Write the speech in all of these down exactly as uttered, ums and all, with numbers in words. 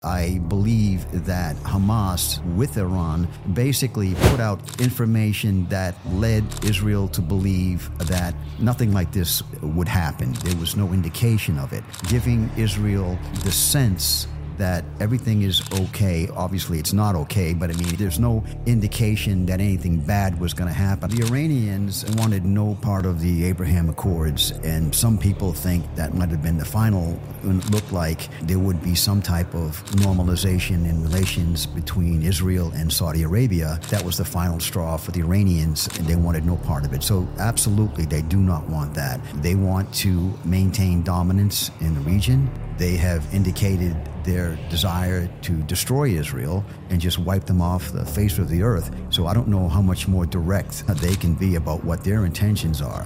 I believe that Hamas, with Iran, basically put out information that led Israel to believe that nothing like this would happen. There was no indication of it, giving Israel the sense that everything is okay. Obviously, it's not okay, but I mean, there's no indication that anything bad was going to happen. The Iranians wanted no part of the Abraham Accords, and some people think that might have been the final. It looked like there would be some type of normalization in relations between Israel and Saudi Arabia. That was the final straw for the Iranians, and they wanted no part of it. So absolutely, they do not want that. They want to maintain dominance in the region. They have indicated their desire to destroy Israel and just wipe them off the face of the earth. So I don't know how much more direct they can be about what their intentions are.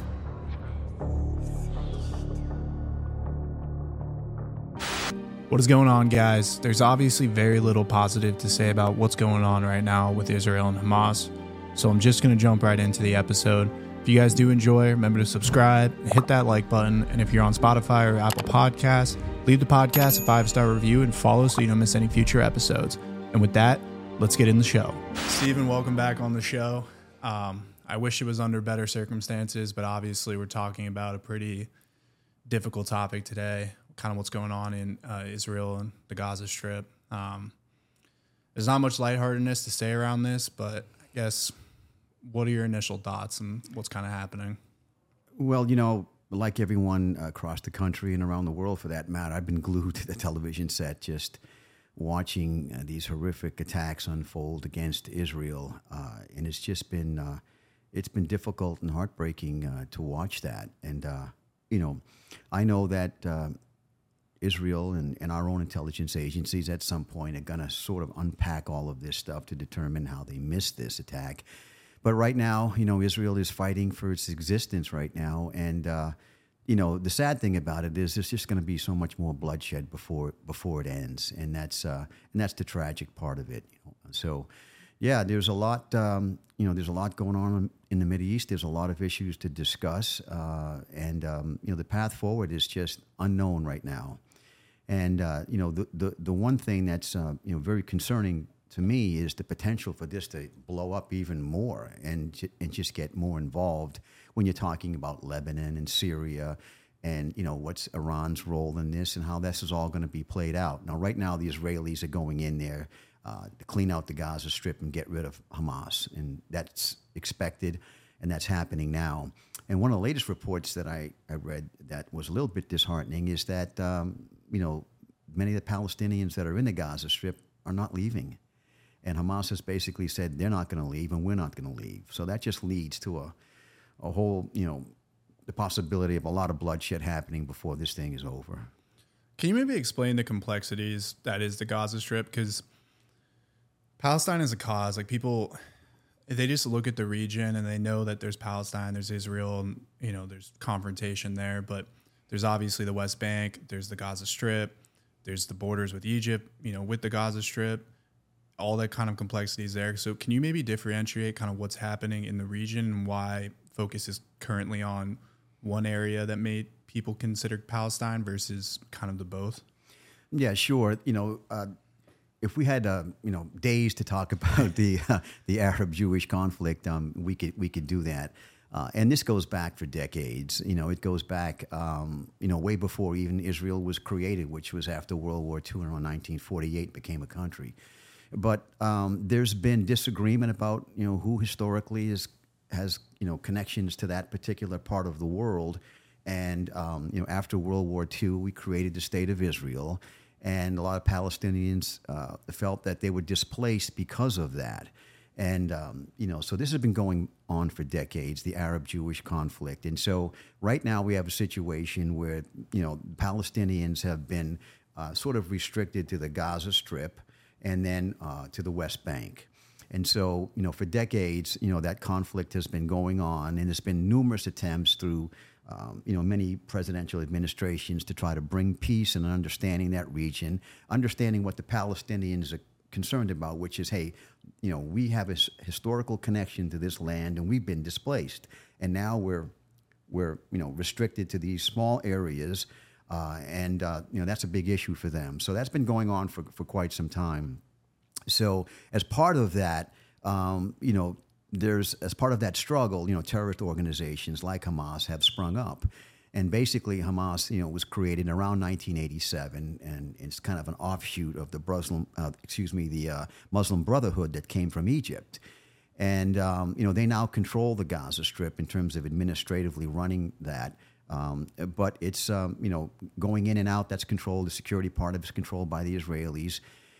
What is going on, guys? There's obviously very little positive to say about what's going on right now with Israel and Hamas. So I'm just going to jump right into the episode. If you guys do enjoy, remember to subscribe, hit that like button, and if you're on Spotify or Apple Podcasts, leave the podcast a five-star review and follow so you don't miss any future episodes. And with that, let's get in the show. Steven, welcome back on the show. Um, I wish it was under better circumstances, but obviously we're talking about a pretty difficult topic today, kind of what's going on in uh, Israel and the Gaza Strip. Um, there's not much lightheartedness to say around this, but I guess, what are your initial thoughts and what's kind of happening? Well, you know, like everyone across the country and around the world for that matter, I've been glued to the television set just watching uh, these horrific attacks unfold against Israel. Uh, and it's just been, uh, it's been difficult and heartbreaking uh, to watch that. And, uh, you know, I know that uh, Israel and, and our own intelligence agencies at some point are going to sort of unpack all of this stuff to determine how they missed this attack. But right now, you know, Israel is fighting for its existence right now. And, uh, you know, the sad thing about it is there's just going to be so much more bloodshed before before it ends. And that's uh, and that's the tragic part of it. You know? So, yeah, there's a lot, um, you know, there's a lot going on in the Middle East. There's a lot of issues to discuss. Uh, and, um, you know, the path forward is just unknown right now. And, uh, you know, the, the, the one thing that's, uh, you know, very concerning to me is the potential for this to blow up even more and and just get more involved when you're talking about Lebanon and Syria and, you know, what's Iran's role in this and how this is all going to be played out. Now, right now, the Israelis are going in there uh, to clean out the Gaza Strip and get rid of Hamas, and that's expected, and that's happening now. And one of the latest reports that I, I read that was a little bit disheartening is that, um, you know, many of the Palestinians that are in the Gaza Strip are not leaving. And Hamas has basically said they're not going to leave and we're not going to leave. So that just leads to a, a whole, you know, the possibility of a lot of bloodshed happening before this thing is over. Can you maybe explain the complexities that is the Gaza Strip? Because Palestine is a cause. Like, people, they just look at the region and they know that there's Palestine, there's Israel, and, you know, there's confrontation there. But there's obviously the West Bank, there's the Gaza Strip, there's the borders with Egypt, you know, with the Gaza Strip. All that kind of complexity is there. So can you maybe differentiate kind of what's happening in the region and why focus is currently on one area that made people consider Palestine versus kind of the both? Yeah, sure. You know, uh, if we had, uh, you know, days to talk about the uh, the Arab-Jewish conflict, um, we could we could do that. Uh, and this goes back for decades. You know, it goes back, um, you know, way before even Israel was created, which was after World War Two and in nineteen forty-eight became a country. But um, there's been disagreement about, you know, who historically is has, you know, connections to that particular part of the world. And, um, you know, after World War Two, we created the State of Israel. And a lot of Palestinians uh, felt that they were displaced because of that. And, um, you know, so this has been going on for decades, the Arab-Jewish conflict. And so right now we have a situation where, you know, Palestinians have been uh, sort of restricted to the Gaza Strip and then uh, to the West Bank. And so, you know, for decades, you know, that conflict has been going on, and there's been numerous attempts through, um, you know, many presidential administrations to try to bring peace and understanding that region, understanding what the Palestinians are concerned about, which is, hey, you know, we have a historical connection to this land, and we've been displaced, and now we're we're you know restricted to these small areas. Uh, and, uh, you know, that's a big issue for them. So that's been going on for, for quite some time. So as part of that, um, you know, there's, as part of that struggle, you know, terrorist organizations like Hamas have sprung up. And basically, Hamas, you know, was created around nineteen eighty-seven, and it's kind of an offshoot of the Muslim, uh, excuse me, the uh, Muslim Brotherhood that came from Egypt. And, um, you know, they now control the Gaza Strip in terms of administratively running that. Um, but it's, um, you know, going in and out, that's controlled. The security part of it is controlled by the Israelis.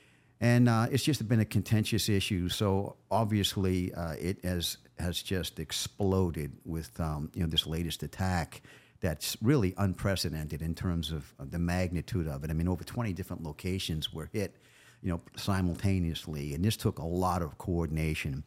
And uh, it's just been a contentious issue. So obviously, uh, it has, has just exploded with, um, you know, this latest attack that's really unprecedented in terms of the magnitude of it. I mean, over twenty different locations were hit, you know, simultaneously. And this took a lot of coordination.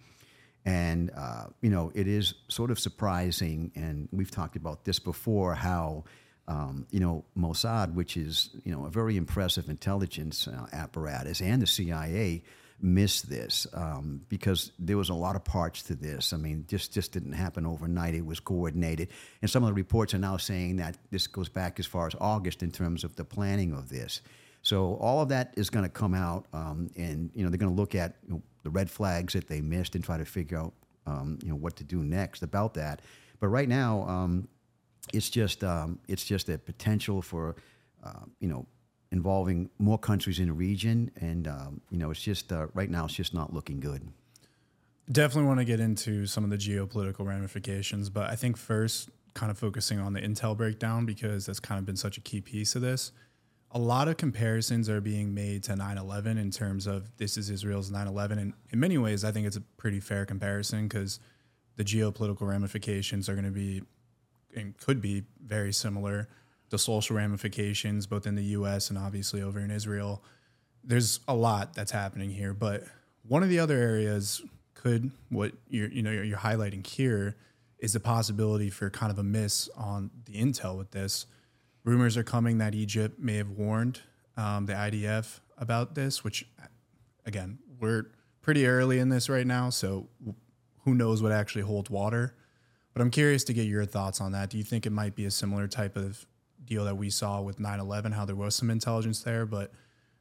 And, uh, you know, it is sort of surprising, and we've talked about this before, how, um, you know, Mossad, which is, you know, a very impressive intelligence uh, apparatus, and the C I A missed this um, because there was a lot of parts to this. I mean, just, just didn't happen overnight. It was coordinated. And some of the reports are now saying that this goes back as far as August in terms of the planning of this. So all of that is going to come out, um, and, you know, they're going to look at, you know, the red flags that they missed and try to figure out, um, you know, what to do next about that. But right now, um, it's just um, it's just a potential for, uh, you know, involving more countries in the region, and um, you know, it's just uh, right now it's just not looking good. Definitely want to get into some of the geopolitical ramifications, but I think first, kind of focusing on the intel breakdown, because that's kind of been such a key piece of this. A lot of comparisons are being made to nine eleven in terms of this is Israel's nine eleven. And in many ways, I think it's a pretty fair comparison because the geopolitical ramifications are going to be and could be very similar. The social ramifications, both in the U S and obviously over in Israel. There's a lot that's happening here. But one of the other areas could, what you're, you know, you're, you're highlighting here, is the possibility for kind of a miss on the intel with this. Rumors are coming that Egypt may have warned um, the I D F about this, which, again, we're pretty early in this right now, so who knows what actually holds water. But I'm curious to get your thoughts on that. Do you think it might be a similar type of deal that we saw with nine eleven, how there was some intelligence there, but,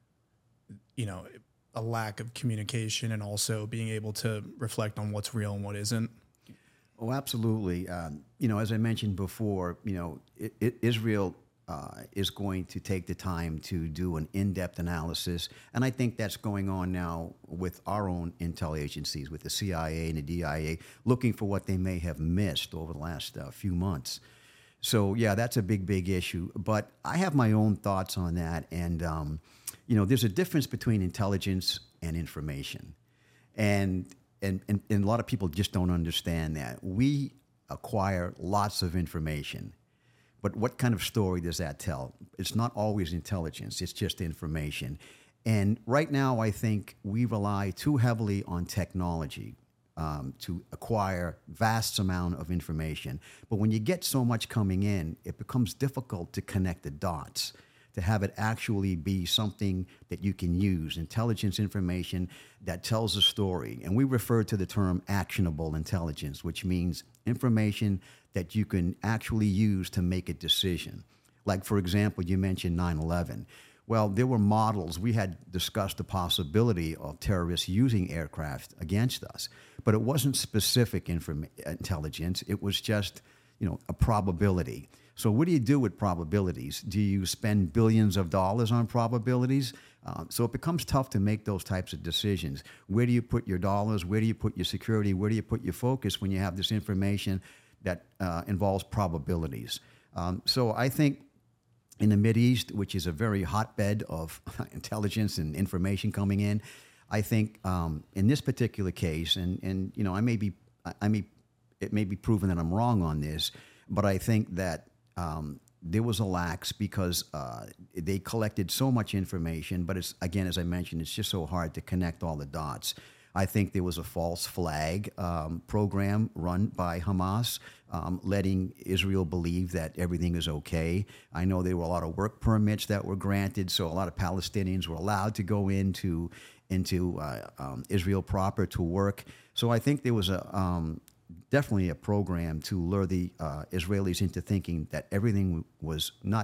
you know, a lack of communication and also being able to reflect on what's real and what isn't? Oh, absolutely. Um, you know, as I mentioned before, you know, it, it, Israel Uh, is going to take the time to do an in-depth analysis. And I think that's going on now with our own intel agencies, with the C I A and the D I A, looking for what they may have missed over the last uh, few months. So, yeah, that's a big, big issue. But I have my own thoughts on that. And, um, you know, there's a difference between intelligence and information. And, and, and, and a lot of people just don't understand that. We acquire lots of information. But what kind of story does that tell? It's not always intelligence. It's just information. And right now, I think we rely too heavily on technology um, to acquire vast amount of information. But when you get so much coming in, it becomes difficult to connect the dots, to have it actually be something that you can use, intelligence information that tells a story. And we refer to the term actionable intelligence, which means information that you can actually use to make a decision. Like, for example, you mentioned nine eleven. Well, there were models. We had discussed the possibility of terrorists using aircraft against us, but it wasn't specific inform- intelligence. It was just, you know, a probability. So what do you do with probabilities? Do you spend billions of dollars on probabilities? Uh, so it becomes tough to make those types of decisions. Where do you put your dollars? Where do you put your security? Where do you put your focus when you have this information that uh, involves probabilities? Um, so I think in the Mideast, which is a very hotbed of intelligence and information coming in, I think um, in this particular case, and, and you know, I may be, I may, it may be proven that I'm wrong on this, but I think that um, there was a lax because uh, they collected so much information, but it's, again, as I mentioned, it's just so hard to connect all the dots. I think there was a false flag um, program run by Hamas, um, letting Israel believe that everything is okay. I know there were a lot of work permits that were granted, so a lot of Palestinians were allowed to go into into uh, um, Israel proper to work. So I think there was a um, definitely a program to lure the uh, Israelis into thinking that everything was not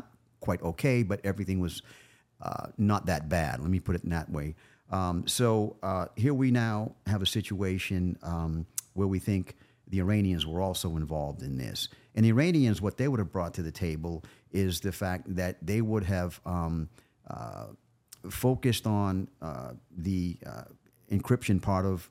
quite okay, but everything was uh, not that bad. Let me put it in that way. Um, so uh, here we now have a situation um, where we think the Iranians were also involved in this. And the Iranians, what they would have brought to the table is the fact that they would have um, uh, focused on uh, the uh, encryption part of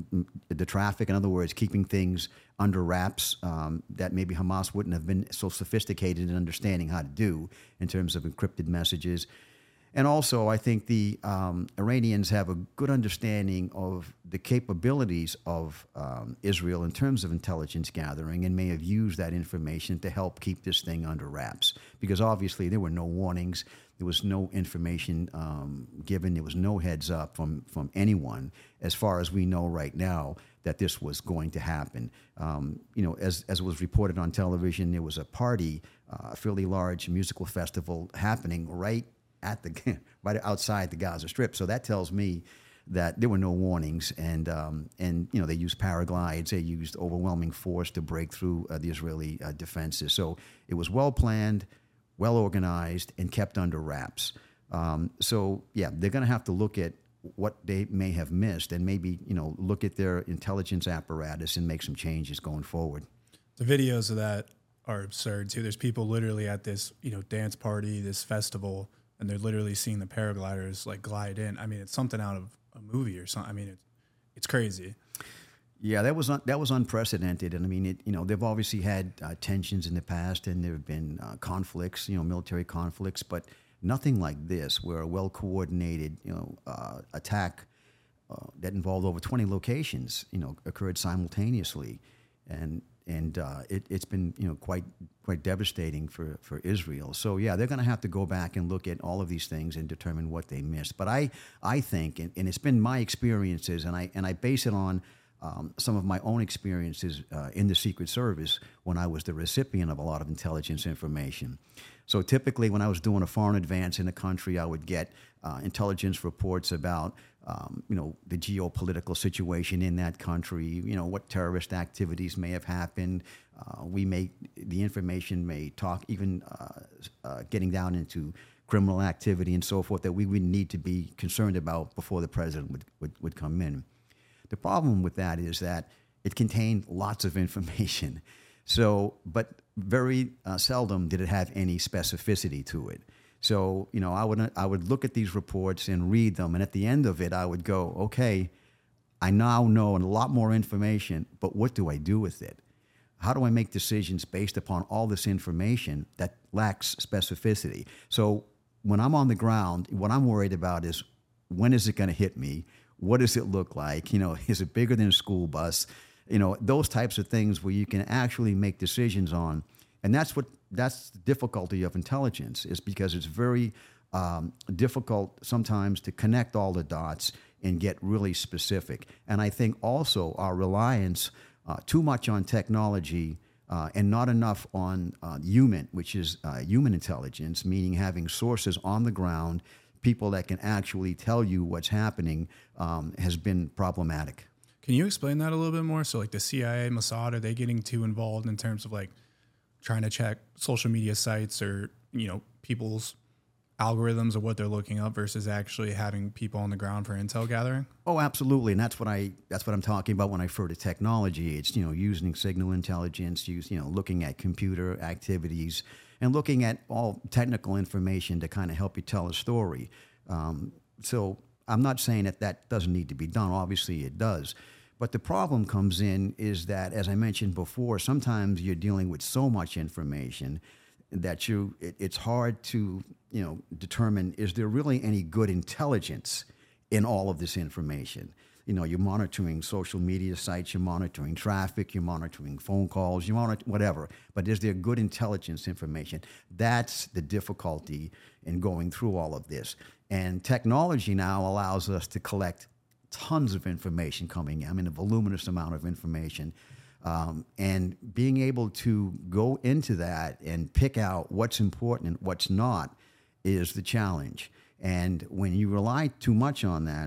the traffic. In other words, keeping things under wraps um, that maybe Hamas wouldn't have been so sophisticated in understanding how to do in terms of encrypted messages. And also, I think the um, Iranians have a good understanding of the capabilities of um, Israel in terms of intelligence gathering and may have used that information to help keep this thing under wraps. Because obviously there were no warnings, there was no information um, given, there was no heads up from, from anyone, as far as we know right now, that this was going to happen. Um, you know, as, as was reported on television, there was a party, uh, a fairly large musical festival happening right at the right outside the Gaza Strip. So that tells me that there were no warnings, and um, and you know they used paraglides, they used overwhelming force to break through uh, the Israeli uh, defenses. So it was well planned, well organized, and kept under wraps. Um, so yeah, they're going to have to look at what they may have missed, and maybe you know look at their intelligence apparatus and make some changes going forward. The videos of that are absurd too. There's people literally at this you know dance party, this festival, and they're literally seeing the paragliders like glide in. I mean, it's something out of a movie or something. I mean, it's it's crazy. Yeah, that was un- that was unprecedented, and I mean, it, you know, they've obviously had uh, tensions in the past, and there have been uh, conflicts, you know, military conflicts, but nothing like this, where a well coordinated, you know, uh, attack uh, that involved over twenty locations, you know, occurred simultaneously, and and uh, it, it's been you know quite quite devastating for, for Israel. So yeah, they're going to have to go back and look at all of these things and determine what they missed. But I I think, and, and it's been my experiences, and I and I base it on um, some of my own experiences uh, in the Secret Service when I was the recipient of a lot of intelligence information. So typically, when I was doing a foreign advance in the country, I would get uh, intelligence reports about, um, you know, the geopolitical situation in that country. You know, what terrorist activities may have happened. Uh, we may the information may talk even uh, uh, getting down into criminal activity and so forth that we would need to be concerned about before the president would, would, would come in. The problem with that is that it contained lots of information. So, but very uh, seldom did it have any specificity to it. So, you know, I would I would look at these reports and read them, and at the end of it, I would go, okay, I now know a lot more information, but what do I do with it? How do I make decisions based upon all this information that lacks specificity? So when I'm on the ground, what I'm worried about is, when is it going to hit me? What does it look like? You know, is it bigger than a school bus? You know, those types of things where you can actually make decisions on. And that's what that's the difficulty of intelligence, is because it's very um, difficult sometimes to connect all the dots and get really specific. And I think also our reliance uh, too much on technology uh, and not enough on uh, human, which is uh, human intelligence, meaning having sources on the ground, people that can actually tell you what's happening, um, has been problematic. Can you explain that a little bit more? So like the C I A, Mossad, are they getting too involved in terms of like trying to check social media sites or, you know, people's algorithms of what they're looking up versus actually having people on the ground for intel gathering? Oh, absolutely. And that's what I that's what I'm talking about when I refer to technology. It's, you know, using signal intelligence, use, you know, looking at computer activities and looking at all technical information to kind of help you tell a story. Um, so I'm not saying that that doesn't need to be done. Obviously it does. But the problem comes in is that, as I mentioned before, sometimes you're dealing with so much information that you it, it's hard to, you know, determine, is there really any good intelligence in all of this information? You know, you're monitoring social media sites, you're monitoring traffic, you're monitoring phone calls, you monitor whatever. But is there good intelligence information? That's the difficulty in going through all of this. And technology now allows us to collect tons of information coming in. I mean, a voluminous amount of information. Um, and being able to go into that and pick out what's important and what's not is the challenge. And when you rely too much on that,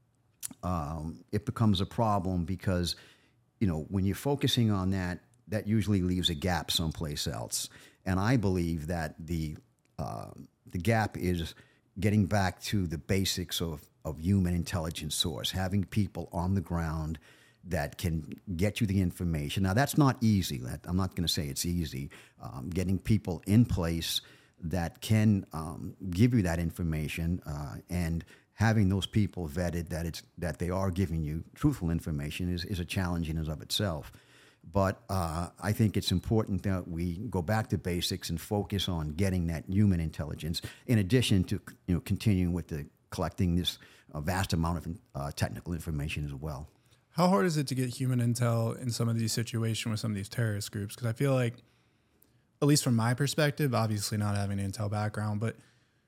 um, it becomes a problem because, you know, when you're focusing on that, that usually leaves a gap someplace else. And I believe that the uh, the gap is getting back to the basics of, of human intelligence source, having people on the ground that can get you the information. Now, that's not easy. That, I'm not going to say it's easy. Um, getting people in place that can um, give you that information uh, and having those people vetted that it's that they are giving you truthful information is, is a challenge in and of itself. But uh, I think it's important that we go back to basics and focus on getting that human intelligence, in addition to you know continuing with the collecting this uh, vast amount of uh, technical information as well. How hard is it to get human intel in some of these situations with some of these terrorist groups? Because I feel like, at least from my perspective, obviously not having an intel background, but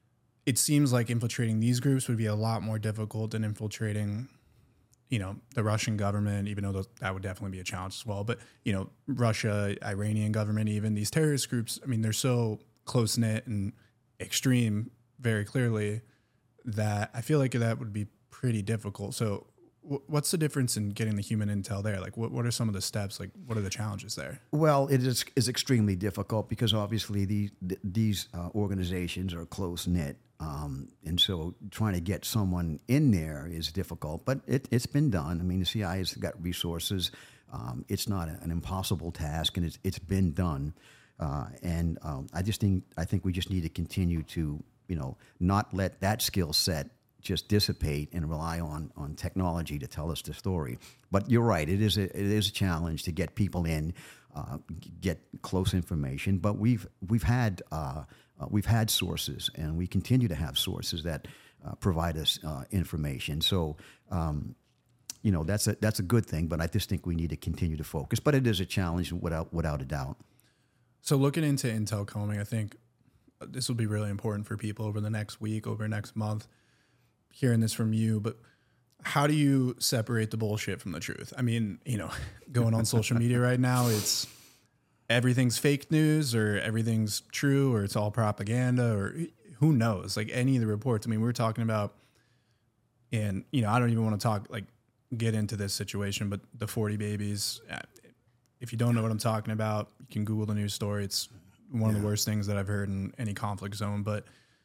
it seems like infiltrating these groups would be a lot more difficult than infiltrating, you know, the Russian government, even though those, that would definitely be a challenge as well. But, you know, Russia, Iranian government, even these terrorist groups, I mean, they're so close-knit and extreme very clearly that I feel like that would be pretty difficult. So w- what's the difference in getting the human intel there? Like, what, what are some of the steps? Like, what are the challenges there? Well, it is, is extremely difficult because obviously the, the, these uh, organizations are close-knit. Um, and so trying to get someone in there is difficult, but it, it's been done. I mean, the C I A has got resources. Um, it's not a, an impossible task, and it's it's been done. Uh, and um, I just think I think we just need to continue to you know not let that skill set just dissipate and rely on on technology to tell us the story. But you're right; it is a, it is a challenge to get people in, uh, get close information. But we've we've had. Uh, Uh, we've had sources, and we continue to have sources that uh, provide us uh, information. So, um, you know, that's a that's a good thing. But I just think we need to continue to focus. But it is a challenge, without without a doubt. So, looking into intel combing, I think this will be really important for people over the next week, over the next month. Hearing this from you, but how do you separate the bullshit from the truth? I mean, you know, going on social media right now, it's everything's fake news or everything's true or it's all propaganda or who knows, like any of the reports. I mean, we were talking about, and, you know, I don't even want to talk, like, get into this situation, but the forty babies, if you don't know what I'm talking about, you can Google the news story. It's one yeah. of the worst things that I've heard in any conflict zone. But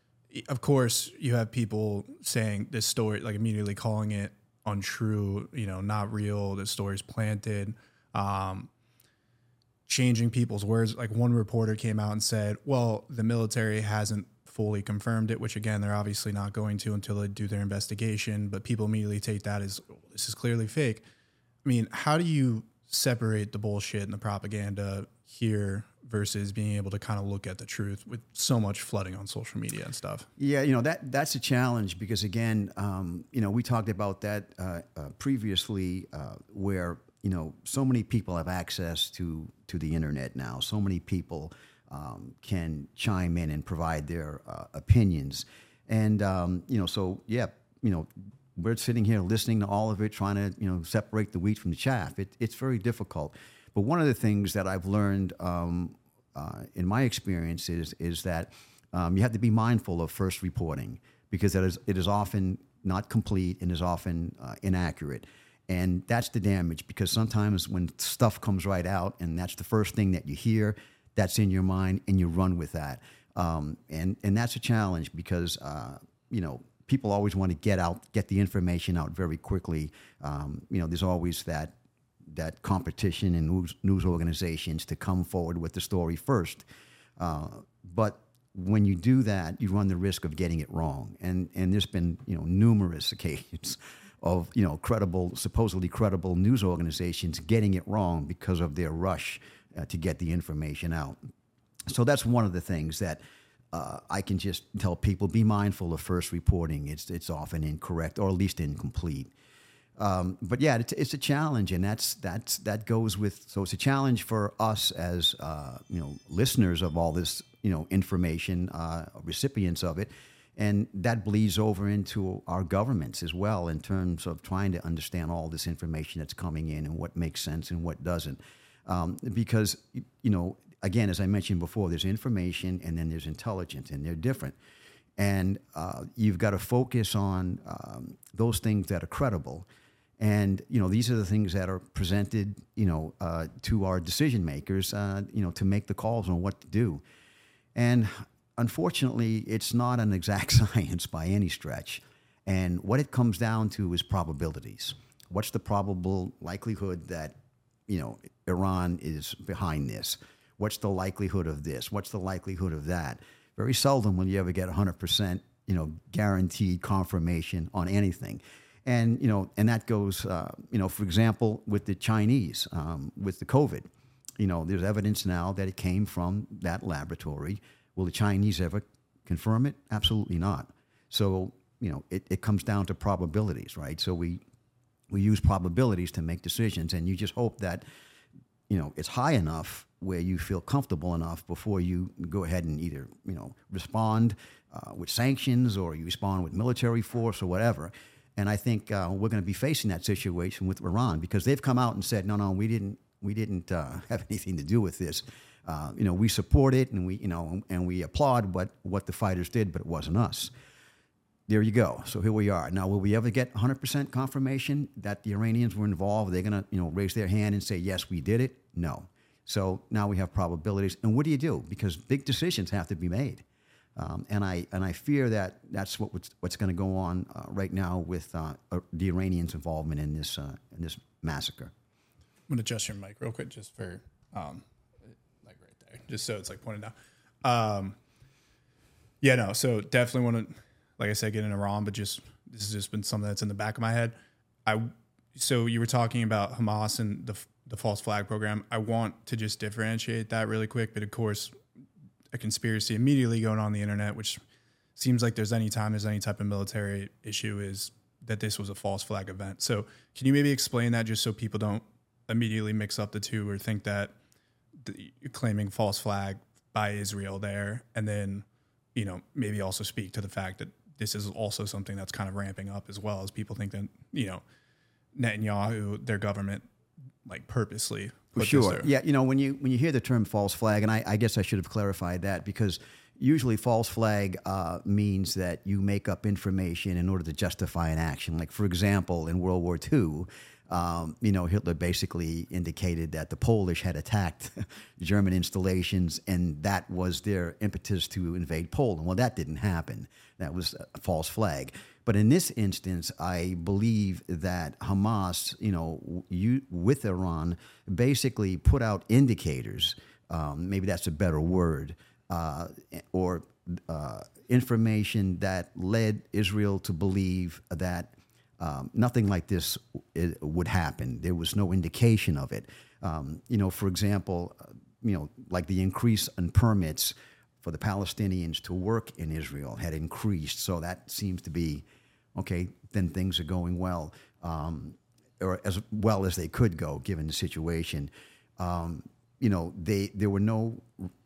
of course, you have people saying this story, like immediately calling it untrue, you know, not real, this story's planted. Um, changing people's words. Like one reporter came out and said, well, the military hasn't fully confirmed it, which again, they're obviously not going to until they do their investigation, but people immediately take that as, oh, this is clearly fake. I mean, how do you separate the bullshit and the propaganda here versus being able to kind of look at the truth with so much flooding on social media and stuff? Yeah, you know, that that's a challenge because again, um, you know, we talked about that uh, uh, previously uh, where you know, so many people have access to, to the internet now. So many people um, can chime in and provide their uh, opinions. And, um, you know, so, yeah, you know, we're sitting here listening to all of it, trying to, you know, separate the wheat from the chaff. It, it's very difficult. But one of the things that I've learned um, uh, in my experience is, is that um, you have to be mindful of first reporting because it is, it is often not complete and is often uh, inaccurate. And that's the damage because sometimes when stuff comes right out and that's the first thing that you hear, that's in your mind and you run with that. Um, and, and that's a challenge because, uh, you know, people always want to get out, get the information out very quickly. Um, you know, there's always that that competition in news, news organizations to come forward with the story first. Uh, but when you do that, you run the risk of getting it wrong. And, and there's been, you know, numerous occasions of, you know, credible, supposedly credible news organizations getting it wrong because of their rush uh, to get the information out. So that's one of the things that uh, I can just tell people, be mindful of first reporting. It's it's often incorrect or at least incomplete. Um, but yeah, it's, it's a challenge, and that's that's that goes with. So it's a challenge for us as uh, you know listeners of all this you know information, uh, recipients of it. And that bleeds over into our governments as well in terms of trying to understand all this information that's coming in and what makes sense and what doesn't. Um, because, you know, again, as I mentioned before, there's information and then there's intelligence, and they're different. And uh, you've got to focus on um, those things that are credible. And, you know, these are the things that are presented, you know, uh, to our decision makers, uh, you know, to make the calls on what to do. And unfortunately, it's not an exact science by any stretch. And what it comes down to is probabilities. What's the probable likelihood that, you know, Iran is behind this? What's the likelihood of this? What's the likelihood of that? Very seldom will you ever get one hundred percent, you know, guaranteed confirmation on anything. And, you know, and that goes, uh, you know, for example, with the Chinese, um, with the COVID, you know, there's evidence now that it came from that laboratory. Will the Chinese ever confirm it? Absolutely not. So, you know, it, it comes down to probabilities, right? So we we use probabilities to make decisions, and you just hope that, you know, it's high enough where you feel comfortable enough before you go ahead and either, you know, respond uh, with sanctions, or you respond with military force or whatever. And I think uh, we're going to be facing that situation with Iran, because they've come out and said, no, no, we didn't we didn't uh, have anything to do with this. Uh, you know, we support it, and we, you know, and we applaud what what the fighters did, but it wasn't us. There you go. So here we are. Now, will we ever get one hundred percent confirmation that the Iranians were involved? They're going to, you know, raise their hand and say, yes, we did it? No. So now we have probabilities. And what do you do? Because big decisions have to be made. Um, and I and I fear that that's what what's, what's going to go on uh, right now with uh, uh, the Iranians' involvement in this uh, in this massacre. I'm going to adjust your mic real quick just for, um, like right there, just so it's like pointed out. Um, yeah, no, so definitely want to, like I said, get in Iran, but just this has just been something that's in the back of my head. I so you were talking about Hamas and the the false flag program. I want to just differentiate that really quick, but of course, a conspiracy immediately going on the internet, which seems like there's any time there's any type of military issue, is that this was a false flag event. So can you maybe explain that, just so people don't immediately mix up the two or think that the, you're claiming false flag by Israel there, and then, you know, maybe also speak to the fact that this is also something that's kind of ramping up, as well as people think that, you know, Netanyahu, their government, like purposely put sure. this there. Yeah, you know, when you when you hear the term false flag, and I, I guess I should have clarified that, because usually false flag uh, means that you make up information in order to justify an action. Like, for example, in World War Two, um, you know, Hitler basically indicated that the Polish had attacked German installations, and that was their impetus to invade Poland. Well, that didn't happen. That was a false flag. But in this instance, I believe that Hamas, you know, you, with Iran, basically put out indicators, um, maybe that's a better word, uh, or uh, information that led Israel to believe that um, nothing like this would happen. There was no indication of it. Um, you know, for example, you know, like the increase in permits for the Palestinians to work in Israel had increased. So that seems to be, okay, then things are going well, um, or as well as they could go given the situation. Um, you know, they there were no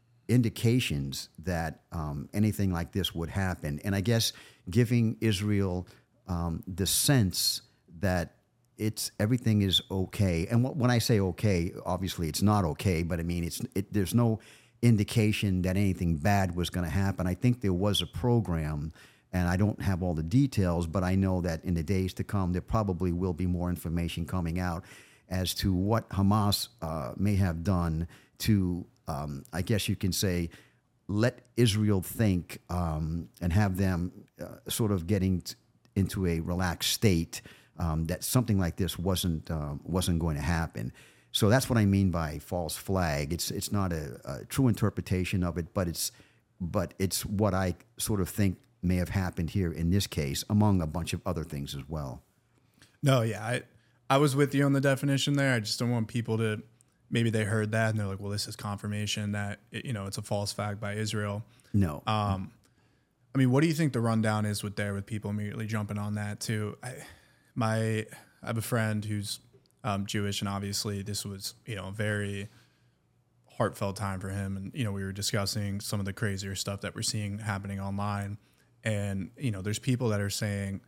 indications that um, anything like this would happen. And I guess giving Israel um, the sense that it's everything is okay. And wh- when I say okay, obviously it's not okay, but I mean, it's it, there's no indication that anything bad was going to happen. I think there was a program, and I don't have all the details, but I know that in the days to come, there probably will be more information coming out as to what Hamas uh, may have done to, um, I guess you can say, let Israel think um, and have them uh, sort of getting t- into a relaxed state um, that something like this wasn't uh, wasn't going to happen. So that's what I mean by false flag. It's it's not a, a true interpretation of it, but it's but it's what I sort of think may have happened here in this case, among a bunch of other things as well. No, yeah, I I was with you on the definition there. I just don't want people to, maybe they heard that and they're like, well, this is confirmation that it, you know, it's a false flag by Israel. No. Um, I mean, what do you think the rundown is with there, with people immediately jumping on that too? I, my I have a friend who's um, Jewish, and obviously this was, you know, a very heartfelt time for him. And, you know, we were discussing some of the crazier stuff that we're seeing happening online. And, you know, there's people that are saying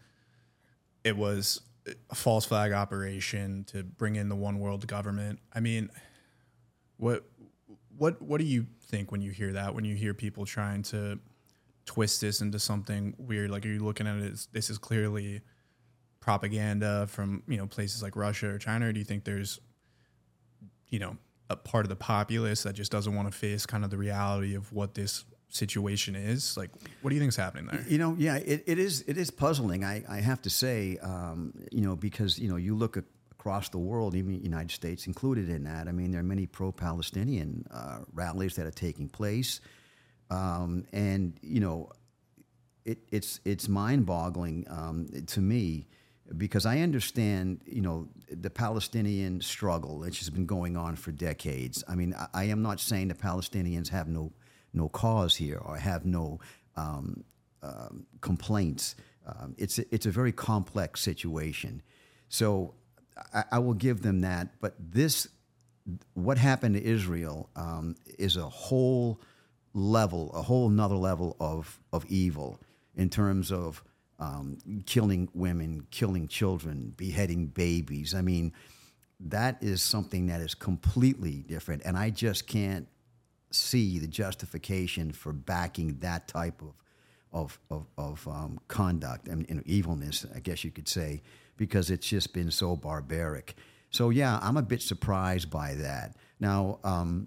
it was a false flag operation to bring in the one world government. I mean, what what what do you think when you hear that, when you hear people trying to twist this into something weird? Like, are you looking at it as this is clearly propaganda from, you know, places like Russia or China? Or do you think there's, you know, a part of the populace that just doesn't want to face kind of the reality of what this situation is? Like, what do you think is happening there? You know, yeah, it, it is it is puzzling. I, I have to say, um, you know, because you know you look at, across the world, even the United States included in that. I mean, there are many pro-Palestinian uh, rallies that are taking place, um, and you know, it, it's it's mind-boggling um, to me. Because I understand, you know, the Palestinian struggle, which has been going on for decades. I mean, I, I am not saying the Palestinians have no no cause here or have no um, um, complaints. Um, it's a, it's a very complex situation. So I, I will give them that. But this, what happened to Israel, um, is a whole level, a whole nother level of of evil in terms of Um, killing women, killing children, beheading babies. I mean, that is something that is completely different. And I just can't see the justification for backing that type of of of, of um, conduct and, and evilness, I guess you could say, because it's just been so barbaric. So, yeah, I'm a bit surprised by that. Now, um,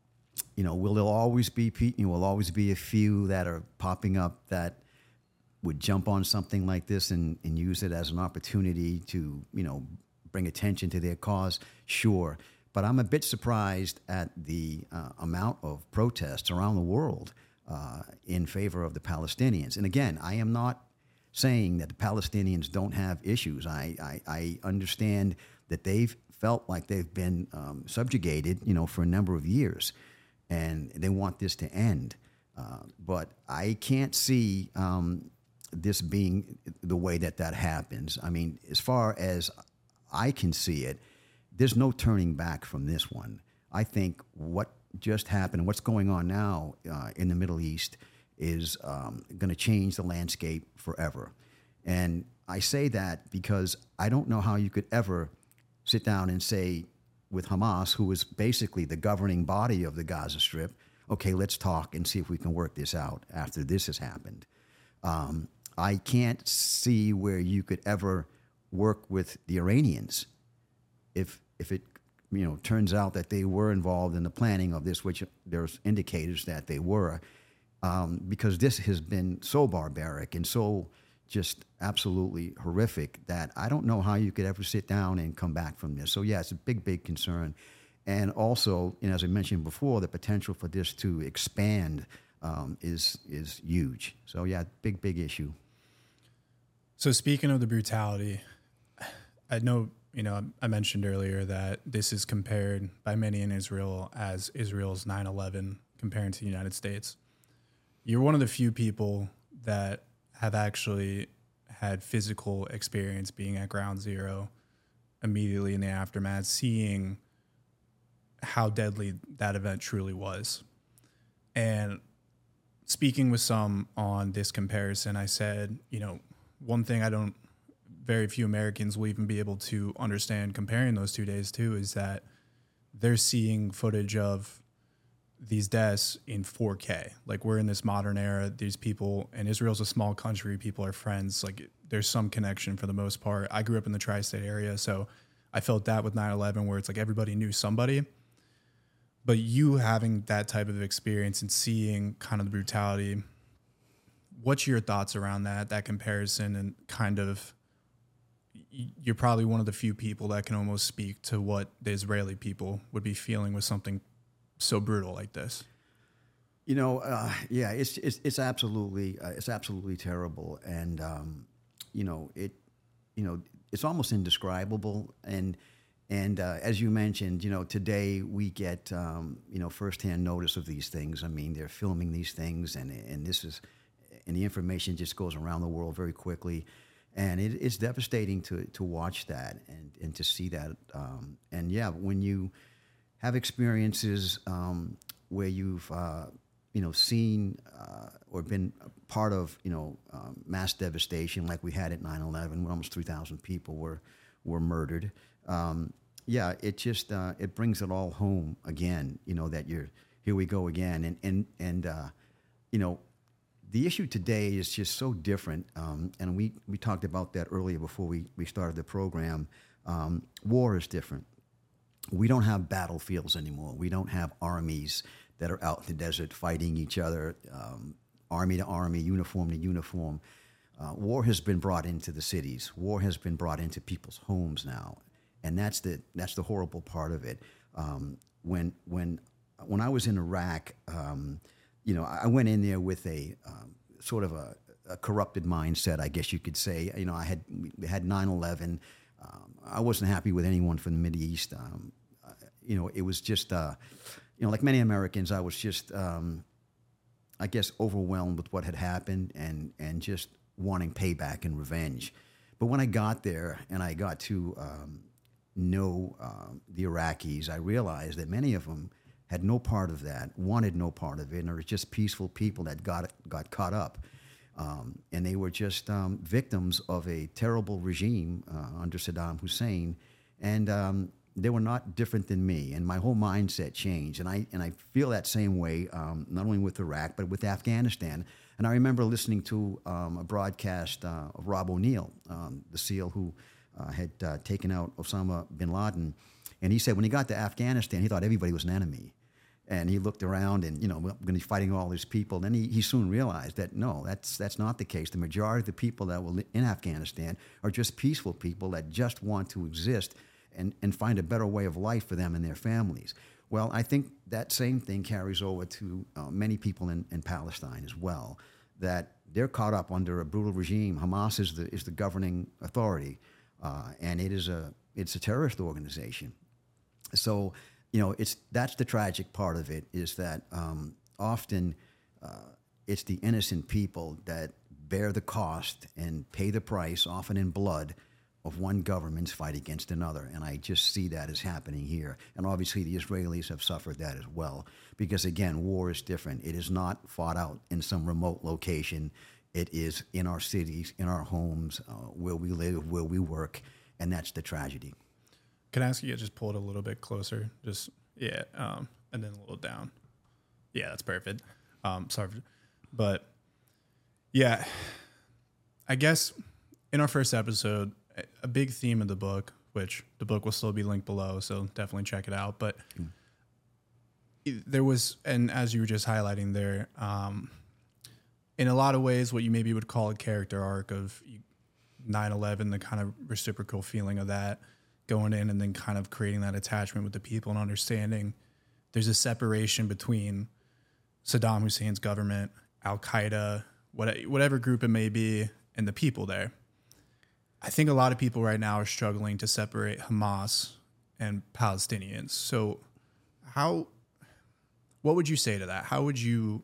you know, will there always be people, you know, will always be a few that are popping up that would jump on something like this and, and use it as an opportunity to, you know, bring attention to their cause? Sure. But I'm a bit surprised at the uh, amount of protests around the world uh, in favor of the Palestinians. And again, I am not saying that the Palestinians don't have issues. I, I, I understand that they've felt like they've been um, subjugated, you know, for a number of years, and they want this to end. Uh, but I can't see um, this being the way that that happens. I mean, as far as I can see it, there's no turning back from this one. I think what just happened, what's going on now uh, in the Middle East is um, going to change the landscape forever. And I say that because I don't know how you could ever sit down and say with Hamas, who is basically the governing body of the Gaza Strip, okay, let's talk and see if we can work this out after this has happened. Um, I can't see where you could ever work with the Iranians if if it you know turns out that they were involved in the planning of this, which there's indicators that they were, um, because this has been so barbaric and so just absolutely horrific that I don't know how you could ever sit down and come back from this. So yeah, it's a big, big concern. And also, you know, as I mentioned before, the potential for this to expand um, is is huge. So yeah, big, big issue. So speaking of the brutality, I know, you know, I mentioned earlier that this is compared by many in Israel as Israel's nine eleven comparing to the United States. You're one of the few people that have actually had physical experience being at ground zero immediately in the aftermath, seeing how deadly that event truly was. And speaking with some on this comparison, I said, you know, one thing I don't, very few Americans will even be able to understand comparing those two days too, is that they're seeing footage of these deaths in four K. Like, we're in this modern era, these people, and Israel's a small country, people are friends, like there's some connection for the most part. I grew up in the tri-state area, so I felt that with nine eleven, where it's like everybody knew somebody. But you having that type of experience and seeing kind of the brutality, what's your thoughts around that, that comparison, and kind of, you're probably one of the few people that can almost speak to what the Israeli people would be feeling with something so brutal like this. You know, uh, yeah, it's it's, it's absolutely uh, it's absolutely terrible, and um, you know it, you know it's almost indescribable. And and uh, as you mentioned, you know, today we get um, you know firsthand notice of these things. I mean, they're filming these things, and and this is, and the information just goes around the world very quickly. And it, it's devastating to to watch that and, and to see that. Um, and yeah, when you have experiences um, where you've uh, you know seen uh, or been a part of you know um, mass devastation like we had at nine eleven, where almost three thousand people were were murdered. Um, yeah, it just uh, it brings it all home again. You know that you're here we go again, and and and uh, you know. The issue today is just so different, um, and we, we talked about that earlier before we, we started the program. Um, war is different. We don't have battlefields anymore. We don't have armies that are out in the desert fighting each other, um, army to army, uniform to uniform. Uh, war has been brought into the cities. War has been brought into people's homes now, and that's the that's the horrible part of it. Um, when when when I was in Iraq, um, you know, I went in there with a um, sort of a, a corrupted mindset, I guess you could say. You know, I had we had nine eleven. Um, I wasn't happy with anyone from the Mideast. Um, uh, you know, it was just, uh, you know, like many Americans, I was just, um, I guess, overwhelmed with what had happened and and just wanting payback and revenge. But when I got there and I got to um, know uh, the Iraqis, I realized that many of them had no part of that, wanted no part of it, and they were just peaceful people that got got caught up. Um, and they were just um, victims of a terrible regime uh, under Saddam Hussein, and um, they were not different than me. And my whole mindset changed, and I and I feel that same way um, not only with Iraq but with Afghanistan. And I remember listening to um, a broadcast uh, of Rob O'Neill, um, the SEAL who uh, had uh, taken out Osama bin Laden, and he said when he got to Afghanistan, he thought everybody was an enemy. And he looked around and, you know, we're going to be fighting all these people. Then he, he soon realized that, no, that's that's not the case. The majority of the people that were in Afghanistan are just peaceful people that just want to exist and, and find a better way of life for them and their families. Well, I think that same thing carries over to uh, many people in, in Palestine as well, that they're caught up under a brutal regime. Hamas is the is the governing authority, uh, and it is a it's a terrorist organization. So, you know, it's that's the tragic part of it, is that um, often uh, it's the innocent people that bear the cost and pay the price, often in blood, of one government's fight against another. And I just see that as happening here. And obviously the Israelis have suffered that as well, because, again, war is different. It is not fought out in some remote location. It is in our cities, in our homes, uh, where we live, where we work, and that's the tragedy. Can I ask you to just pull it a little bit closer? Just, yeah, um, and then a little down. Yeah, that's perfect. Um, sorry. For, but, yeah, I guess in our first episode, a big theme of the book, which the book will still be linked below, so definitely check it out. But mm. there was, and as you were just highlighting there, um, in a lot of ways, what you maybe would call a character arc of nine eleven, the kind of reciprocal feeling of that, going in and then kind of creating that attachment with the people and understanding there's a separation between Saddam Hussein's government, Al-Qaeda, whatever group it may be, and the people there. I think a lot of people right now are struggling to separate Hamas and Palestinians. So how, what would you say to that? How would you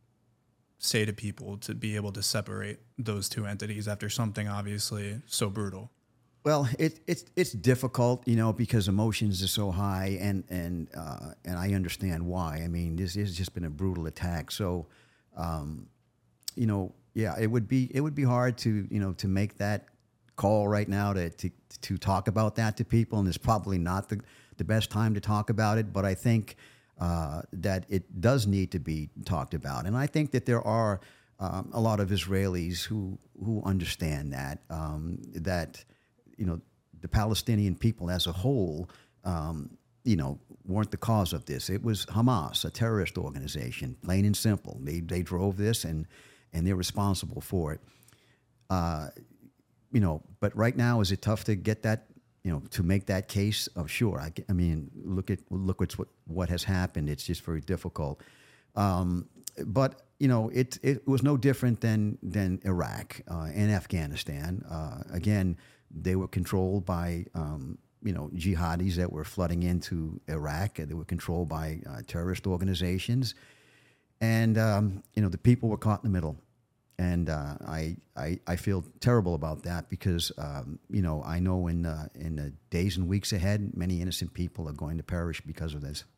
say to people to be able to separate those two entities after something obviously so brutal? Well, it, it's it's difficult, you know, because emotions are so high, and and uh, and I understand why. I mean, this has just been a brutal attack. So, um, you know, yeah, it would be it would be hard to you know to make that call right now to to to talk about that to people, and it's probably not the the best time to talk about it. But I think uh, that it does need to be talked about, and I think that there are um, a lot of Israelis who who understand that um, that. You know, the Palestinian people as a whole, um, you know, weren't the cause of this. It was Hamas, a terrorist organization, plain and simple. They they drove this, and and they're responsible for it. Uh, you know, but right now, is it tough to get that? You know, to make that case? Oh, sure. I, I mean, look at look at what what has happened. It's just very difficult. Um, but you know, it it was no different than than Iraq uh, and Afghanistan. Uh, again. They were controlled by, um, you know, jihadis that were flooding into Iraq. They were controlled by uh, terrorist organizations. And, um, you know, the people were caught in the middle. And uh, I, I I feel terrible about that because, um, you know, I know in, uh, in the days and weeks ahead, many innocent people are going to perish because of this.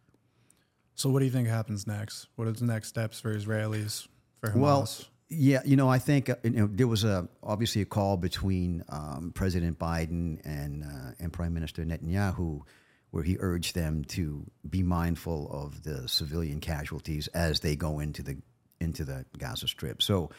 So what do you think happens next? What are the next steps for Israelis, for Hamas? Well, yeah, you know, I think uh, you know there was a obviously a call between um, President Biden and uh, and Prime Minister Netanyahu, where he urged them to be mindful of the civilian casualties as they go into the into the Gaza Strip. So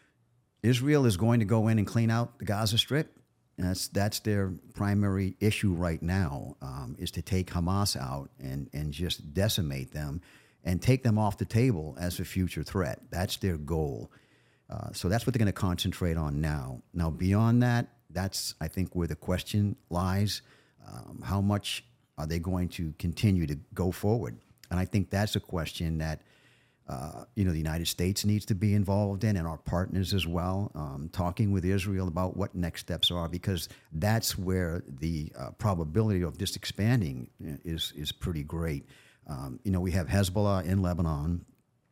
Israel is going to go in and clean out the Gaza Strip. And that's that's their primary issue right now, um, is to take Hamas out and and just decimate them. and take them off the table as a future threat. That's their goal. Uh, so that's what they're going to concentrate on now. Now, beyond that, that's, I think, where the question lies. Um, how much are they going to continue to go forward? And I think that's a question that, uh, you know, the United States needs to be involved in, and our partners as well, um, talking with Israel about what next steps are, because that's where the uh, probability of this expanding is, is pretty great. Um, you know, we have Hezbollah in Lebanon.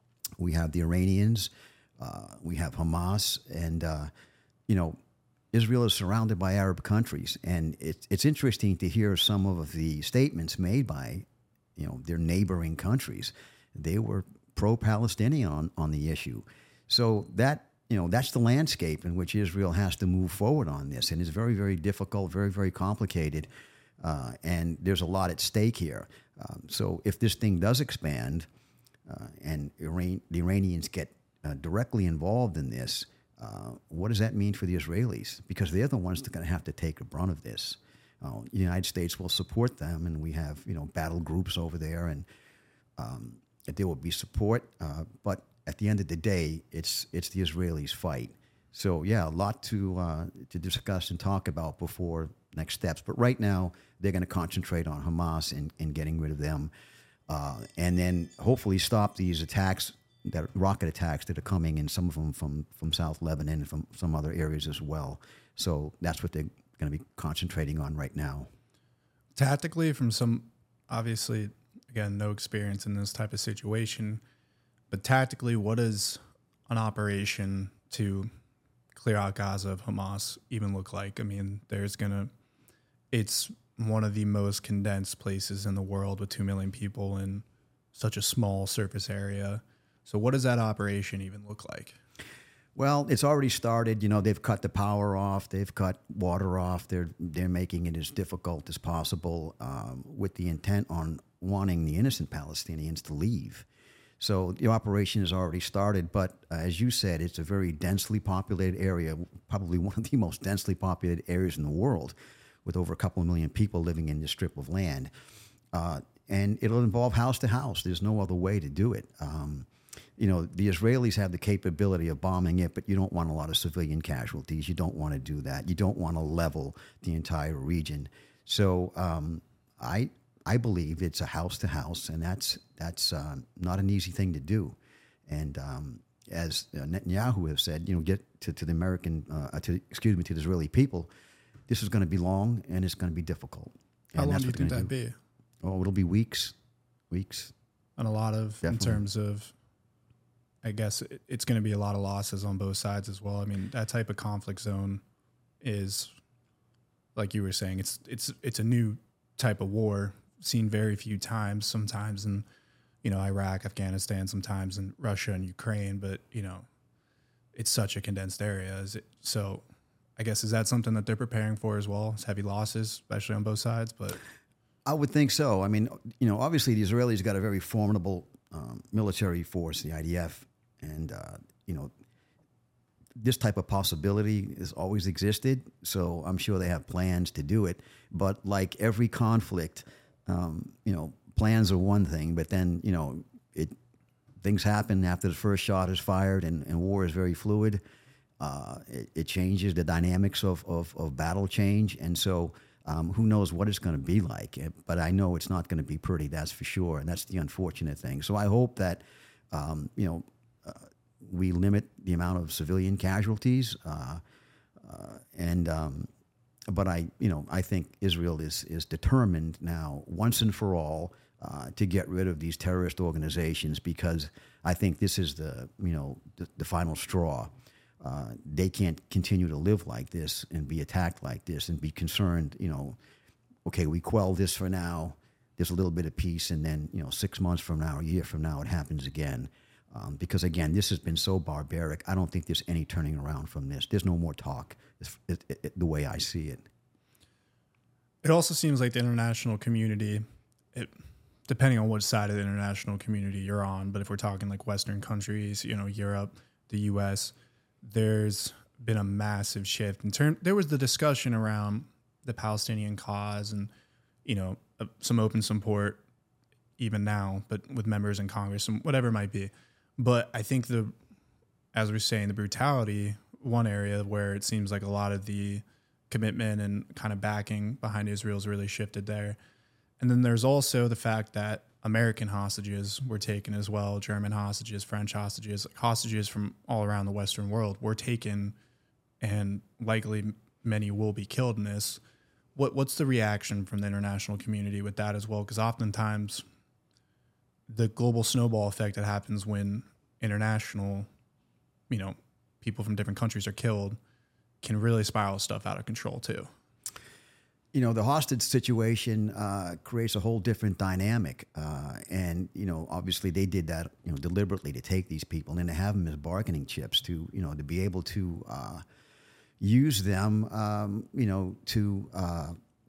We have the Iranians. Uh, we have Hamas. And, uh, you know, Israel is surrounded by Arab countries, and it, it's interesting to hear some of the statements made by, you know, their neighboring countries. They were pro-Palestinian on, on the issue. So that, you know, that's the landscape in which Israel has to move forward on this, and it's very, very difficult, very, very complicated, uh, and there's a lot at stake here. Um, so if this thing does expand, uh, and Iran, the Iranians get uh, directly involved in this, Uh, what does that mean for the Israelis? Because they're the ones that are going to have to take the brunt of this. Uh, the United States will support them, and we have, you know, battle groups over there, and um, there will be support. Uh, but at the end of the day, it's it's the Israelis' fight. So yeah, a lot to uh, to discuss and talk about before next steps. But right now, they're going to concentrate on Hamas and, and getting rid of them, uh, and then hopefully stop these attacks. That rocket attacks that are coming, and some of them from, from South Lebanon and from some other areas as well. So that's what they're going to be concentrating on right now. Tactically, from some, obviously, again, no experience in this type of situation, but tactically, what does an operation to clear out Gaza of Hamas even look like? I mean, there's going to, it's one of the most condensed places in the world with two million people in such a small surface area. So what does that operation even look like? Well, it's already started. You know, they've cut the power off. They've cut water off. They're they're making it as difficult as possible um, with the intent on wanting the innocent Palestinians to leave. So the operation has already started. But uh, as you said, it's a very densely populated area, probably one of the most densely populated areas in the world, with over a couple of million people living in this strip of land. Uh, and it'll involve house to house. There's no other way to do it. Um, You know, the Israelis have the capability of bombing it, but you don't want a lot of civilian casualties. You don't want to do that. You don't want to level the entire region. So um, I I believe it's a house to house, and that's that's uh, not an easy thing to do. And um, as Netanyahu has said, you know, get to, to the American, uh, to excuse me, to the Israeli people, this is going to be long and it's going to be difficult. How and long that's do you what think they're that'd gonna be? do. Oh, it'll be weeks, weeks. And a lot of, Definitely. in terms of, I guess it- it's going to be a lot of losses on both sides as well. I mean, that type of conflict zone is, like you were saying, it's it's it's a new type of war, seen very few times. Sometimes in, you know, Iraq, Afghanistan, sometimes in Russia and Ukraine, but you know, it's such a condensed area. Is it, so, I guess is that something that they're preparing for as well? It's heavy losses, especially on both sides. But I would think so. I mean, you know, obviously the Israelis got a very formidable um, military force, the I D F. And, uh, you know, this type of possibility has always existed, so I'm sure they have plans to do it. But like every conflict, um, you know, plans are one thing, but then, you know, it things happen after the first shot is fired, and, and war is very fluid. Uh, it, it changes, the dynamics of, of, of battle change, and so um, who knows what it's going to be like. But I know it's not going to be pretty, that's for sure, and that's the unfortunate thing. So I hope that, um, you know, we limit the amount of civilian casualties, uh, uh, and um, but I, you know, I think Israel is is determined now, once and for all, uh, to get rid of these terrorist organizations, because I think this is the, you know, the, the final straw. Uh, they can't continue to live like this and be attacked like this and be concerned. You know, okay, we quell this for now. There's a little bit of peace, and then, you know, six months from now, a year from now, it happens again. Um, because, again, this has been so barbaric. I don't think there's any turning around from this. There's no more talk, it, it, it, the way I see it. it also seems like the international community, it, depending on what side of the international community you're on, but if we're talking like Western countries, you know, Europe, the U S, there's been a massive shift in term. There was the discussion around the Palestinian cause and, you know, uh, some open support even now, but with members in Congress and whatever it might be. But I think the, as we're saying, the brutality, one area where it seems like a lot of the commitment and kind of backing behind Israel's really shifted there. And then there's also the fact that American hostages were taken as well, German hostages, French hostages, hostages from all around the Western world were taken, and likely many will be killed in this. What What's the reaction from the international community with that as well? Because oftentimes the global snowball effect that happens when international, you know, people from different countries are killed can really spiral stuff out of control too. You know, the hostage situation uh, creates a whole different dynamic. Uh, and, you know, obviously they did that, you know, deliberately to take these people and then to have them as bargaining chips to, you know, to be able to uh, use them, um, you know, to, uh,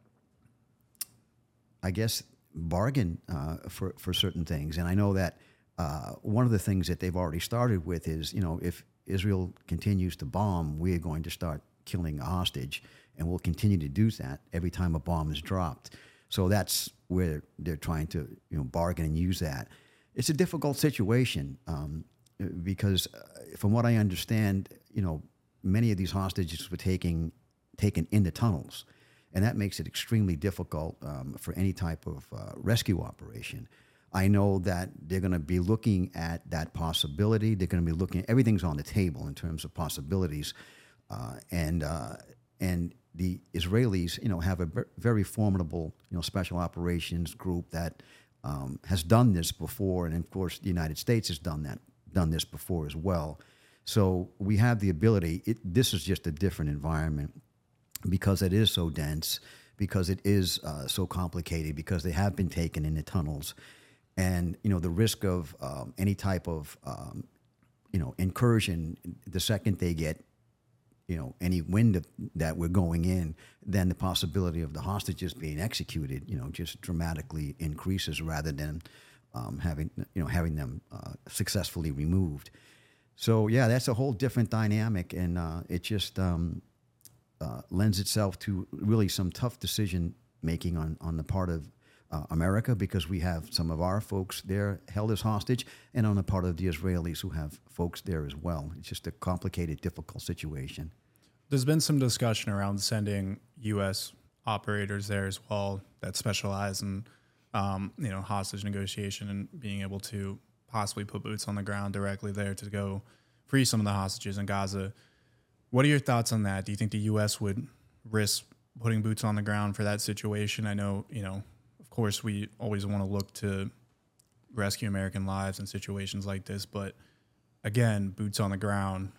I guess, bargain uh, for, for certain things. And I know that uh, one of the things that they've already started with is, you know, if Israel continues to bomb, we are going to start killing a hostage. And we'll continue to do that every time a bomb is dropped. So that's where they're trying to, you know, bargain and use that. It's a difficult situation um, because, uh, from what I understand, you know, many of these hostages were taking taken in the tunnels, and that makes it extremely difficult um, for any type of uh, rescue operation. I know that they're going to be looking at that possibility. They're going to be looking. Everything's on the table in terms of possibilities, uh, and uh, and. The Israelis, you know, have a very formidable, you know, special operations group that um, has done this before, and of course, the United States has done that, done this before as well. So we have the ability. It, this is just a different environment because it is so dense, because it is uh, so complicated, because they have been taken in the tunnels, and you know, the risk of um, any type of, um, you know, incursion the second they get, you know, any wind of, that we're going in, then the possibility of the hostages being executed, you know, just dramatically increases rather than um, having, you know, having them uh, successfully removed. So yeah, that's a whole different dynamic, and uh, it just um, uh, lends itself to really some tough decision making on on the part of uh, America, because we have some of our folks there held as hostage, and on the part of the Israelis who have folks there as well. It's just a complicated, difficult situation. There's been some discussion around sending U S operators there as well that specialize in, um, you know, hostage negotiation and being able to possibly put boots on the ground directly there to go free some of the hostages in Gaza. What are your thoughts on that? Do you think the U S would risk putting boots on the ground for that situation? I know, you know, of course, we always want to look to rescue American lives in situations like this, but again, boots on the ground,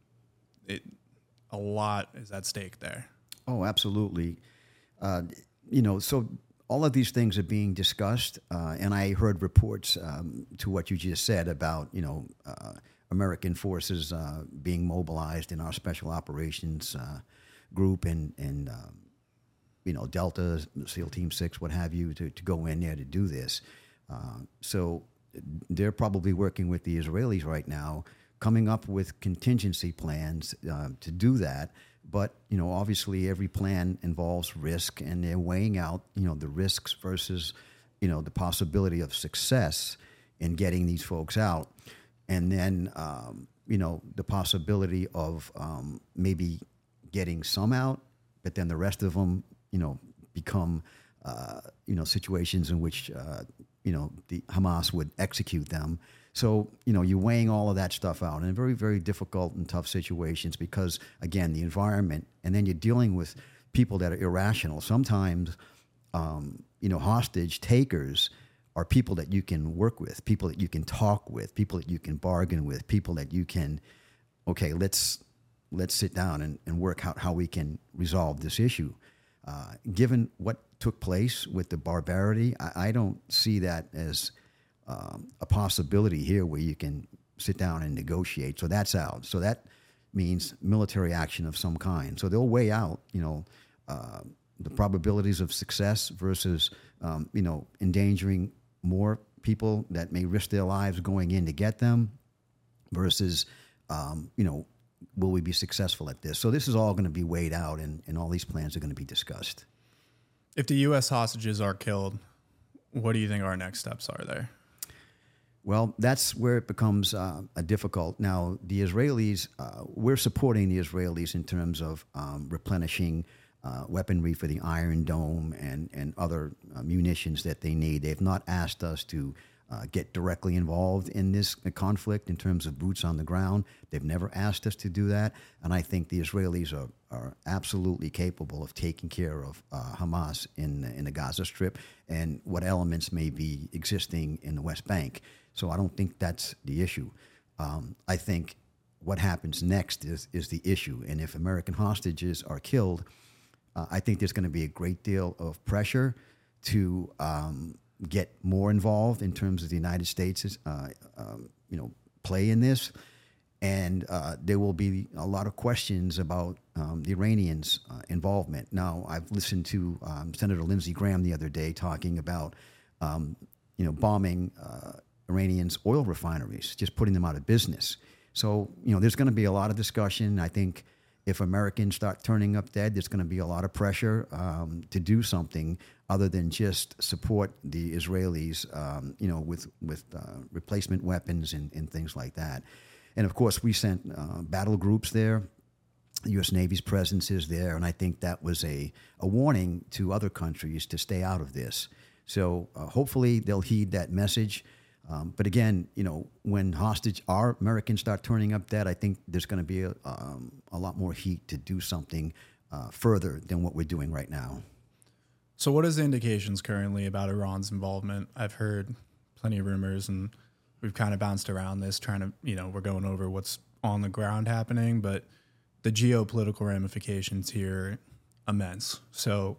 it. A lot is at stake there. Oh, absolutely. Uh, you know, so all of these things are being discussed, uh, and I heard reports um, to what you just said about, you know, uh, American forces uh, being mobilized in our special operations uh, group and, and um, you know, Delta, SEAL Team six, what have you, to, to go in there to do this. Uh, so they're probably working with the Israelis right now, coming up with contingency plans uh, to do that. But, you know, obviously every plan involves risk, and they're weighing out, you know, the risks versus, you know, the possibility of success in getting these folks out. And then, um, you know, the possibility of um, maybe getting some out, but then the rest of them, you know, become, uh, you know, situations in which, uh, you know, the Hamas would execute them. So, you know, you're weighing all of that stuff out in very, very difficult and tough situations because, again, the environment, and then you're dealing with people that are irrational. Sometimes, um, you know, hostage takers are people that you can work with, people that you can talk with, people that you can bargain with, people that you can, okay, let's let's sit down and, and work out how we can resolve this issue. Uh, given what took place with the barbarity, I, I don't see that as Um, a possibility here where you can sit down and negotiate. So that's out. So that means military action of some kind. So they'll weigh out, you know, uh, the probabilities of success versus, um, you know, endangering more people that may risk their lives going in to get them versus, um, you know, will we be successful at this? So this is all going to be weighed out, and, and all these plans are going to be discussed. If the U S hostages are killed, what do you think our next steps are there? Well, that's where it becomes uh, a difficult. Now, the Israelis, uh, we're supporting the Israelis in terms of um, replenishing uh, weaponry for the Iron Dome and, and other uh, munitions that they need. They've not asked us to uh, get directly involved in this conflict in terms of boots on the ground. They've never asked us to do that. And I think the Israelis are, are absolutely capable of taking care of uh, Hamas in, in the Gaza Strip and what elements may be existing in the West Bank. So I don't think that's the issue. Um, I think what happens next is is the issue. And if American hostages are killed, uh, I think there's going to be a great deal of pressure to um, get more involved in terms of the United States' uh, um, you know, play in this. And uh, there will be a lot of questions about um, the Iranians' uh, involvement. Now, I've listened to um, Senator Lindsey Graham the other day talking about um, you know, bombing uh, Iranians' oil refineries, just putting them out of business. So, you know, there's going to be a lot of discussion. I think if Americans start turning up dead, there's going to be a lot of pressure um, to do something other than just support the Israelis, um, you know, with, with uh, replacement weapons and, and things like that. And, of course, we sent uh, battle groups there. The U S Navy's presence is there, and I think that was a, a warning to other countries to stay out of this. So uh, hopefully they'll heed that message. Um, but again, you know, when hostage our Americans start turning up dead, I think there's going to be a, um, a lot more heat to do something uh, further than what we're doing right now. So what is the indications currently about Iran's involvement? I've heard plenty of rumors, and we've kind of bounced around this, trying to, you know, we're going over what's on the ground happening, but the geopolitical ramifications here are immense. So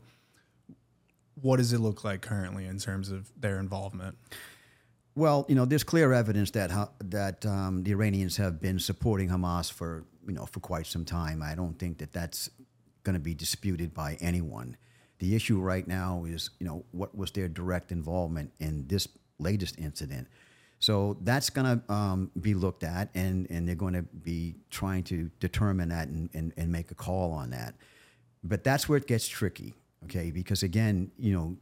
what does it look like currently in terms of their involvement? Well, you know, there's clear evidence that ha- that um, the Iranians have been supporting Hamas for, you know, for quite some time. I don't think that that's going to be disputed by anyone. The issue right now is, you know, what was their direct involvement in this latest incident? So that's going to um, be looked at, and, and they're going to be trying to determine that and, and, and make a call on that. But that's where it gets tricky, okay? Because, again, you know,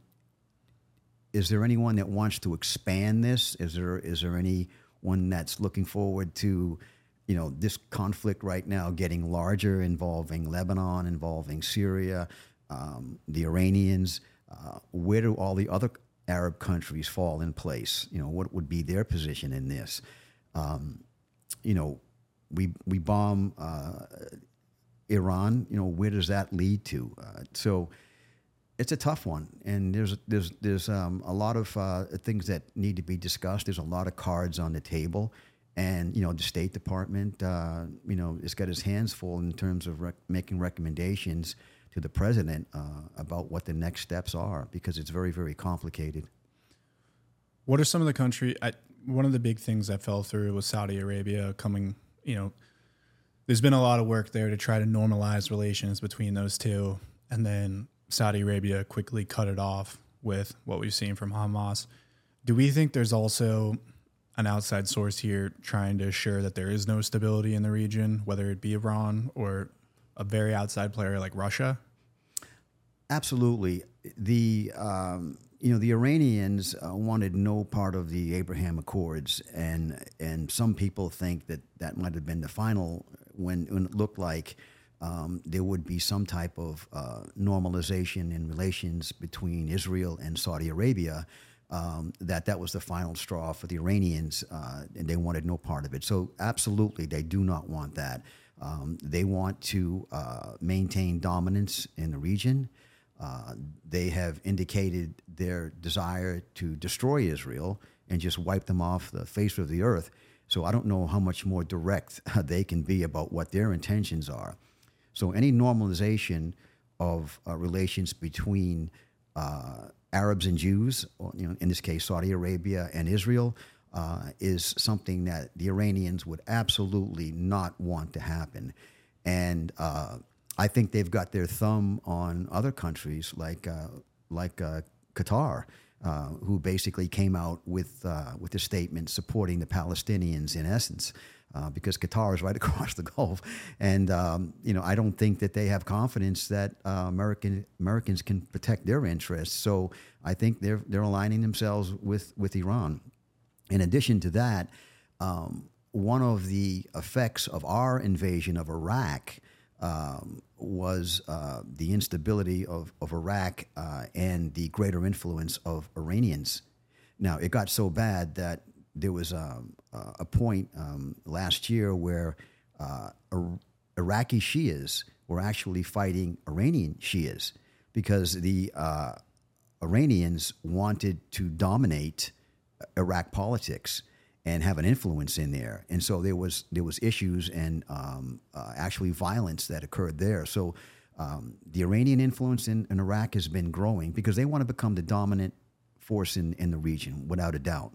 is there anyone that wants to expand this? Is there is there anyone that's looking forward to, you know, this conflict right now getting larger, involving Lebanon, involving Syria, um, the Iranians? Uh, where do all the other Arab countries fall in place? You know, what would be their position in this? Um, you know, we we bomb uh, Iran. You know, where does that lead to? Uh, so. It's a tough one, and there's there's there's um, a lot of uh, things that need to be discussed. There's a lot of cards on the table, and you know the State Department, uh, you know, has got his hands full in terms of rec- making recommendations to the president uh, about what the next steps are, because it's very very complicated. What are some of the country? I, one of the big things that fell through was Saudi Arabia coming. You know, there's been a lot of work there to try to normalize relations between those two, and then Saudi Arabia quickly cut it off with what we've seen from Hamas. Do we think there's also an outside source here trying to assure that there is no stability in the region, whether it be Iran or a very outside player like Russia? Absolutely. The um, you know the Iranians uh, wanted no part of the Abraham Accords, and and some people think that that might have been the final when, when it looked like Um, there would be some type of uh, normalization in relations between Israel and Saudi Arabia, um, that that was the final straw for the Iranians, uh, and they wanted no part of it. So absolutely, they do not want that. Um, they want to uh, maintain dominance in the region. Uh, they have indicated their desire to destroy Israel and just wipe them off the face of the earth. So I don't know how much more direct they can be about what their intentions are. So any normalization of uh, relations between uh, Arabs and Jews, or, you know, in this case Saudi Arabia and Israel, uh, is something that the Iranians would absolutely not want to happen. And uh, I think they've got their thumb on other countries like uh, like uh, Qatar. uh, who basically came out with uh, with a statement supporting the Palestinians in essence. Uh, because Qatar is right across the Gulf, and um, you know I don't think that they have confidence that uh, American Americans can protect their interests. So I think they're they're aligning themselves with with Iran. In addition to that, um, one of the effects of our invasion of Iraq um, was uh, the instability of of Iraq uh, and the greater influence of Iranians. Now it got so bad that there was um, a point um, last year where uh, Iraqi Shias were actually fighting Iranian Shias because the uh, Iranians wanted to dominate Iraq politics and have an influence in there, and so there was there was issues and um, uh, actually violence that occurred there. So um, the Iranian influence in, in Iraq has been growing because they want to become the dominant force in, in the region, without a doubt.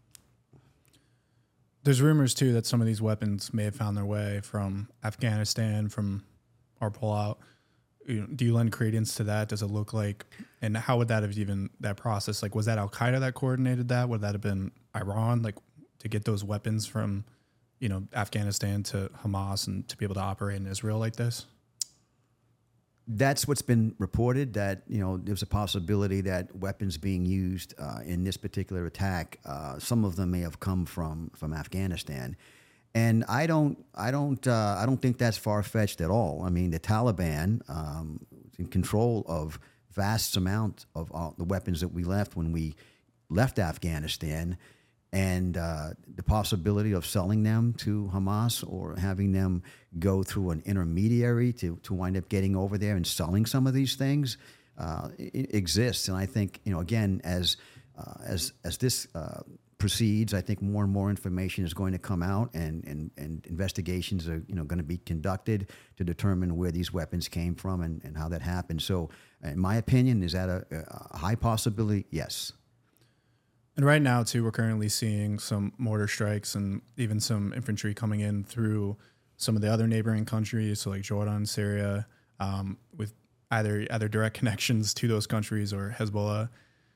There's rumors, too, that some of these weapons may have found their way from Afghanistan, from our pullout. You know, do you lend credence to that? Does it look like, and how would that have even, that process, like, was that Al-Qaeda that coordinated that? Would that have been Iran, like, to get those weapons from, you know, Afghanistan to Hamas and to be able to operate in Israel like this? That's what's been reported, that, you know, there's a possibility that weapons being used uh, in this particular attack, uh, some of them may have come from, from Afghanistan. And I don't, I don't, uh, I don't think that's far-fetched at all. I mean, the Taliban um, in control of vast amount of all the weapons that we left when we left Afghanistan, and uh, the possibility of selling them to Hamas or having them go through an intermediary to, to wind up getting over there and selling some of these things uh, exists. And I think, you know, again, as uh, as as this uh, proceeds, I think more and more information is going to come out, and, and, and investigations are, you know, going to be conducted to determine where these weapons came from and, and how that happened. So, in my opinion, is that a, a high possibility? Yes. And right now, too, we're currently seeing some mortar strikes and even some infantry coming in through some of the other neighboring countries, so like Jordan, Syria, um, with either either direct connections to those countries or Hezbollah.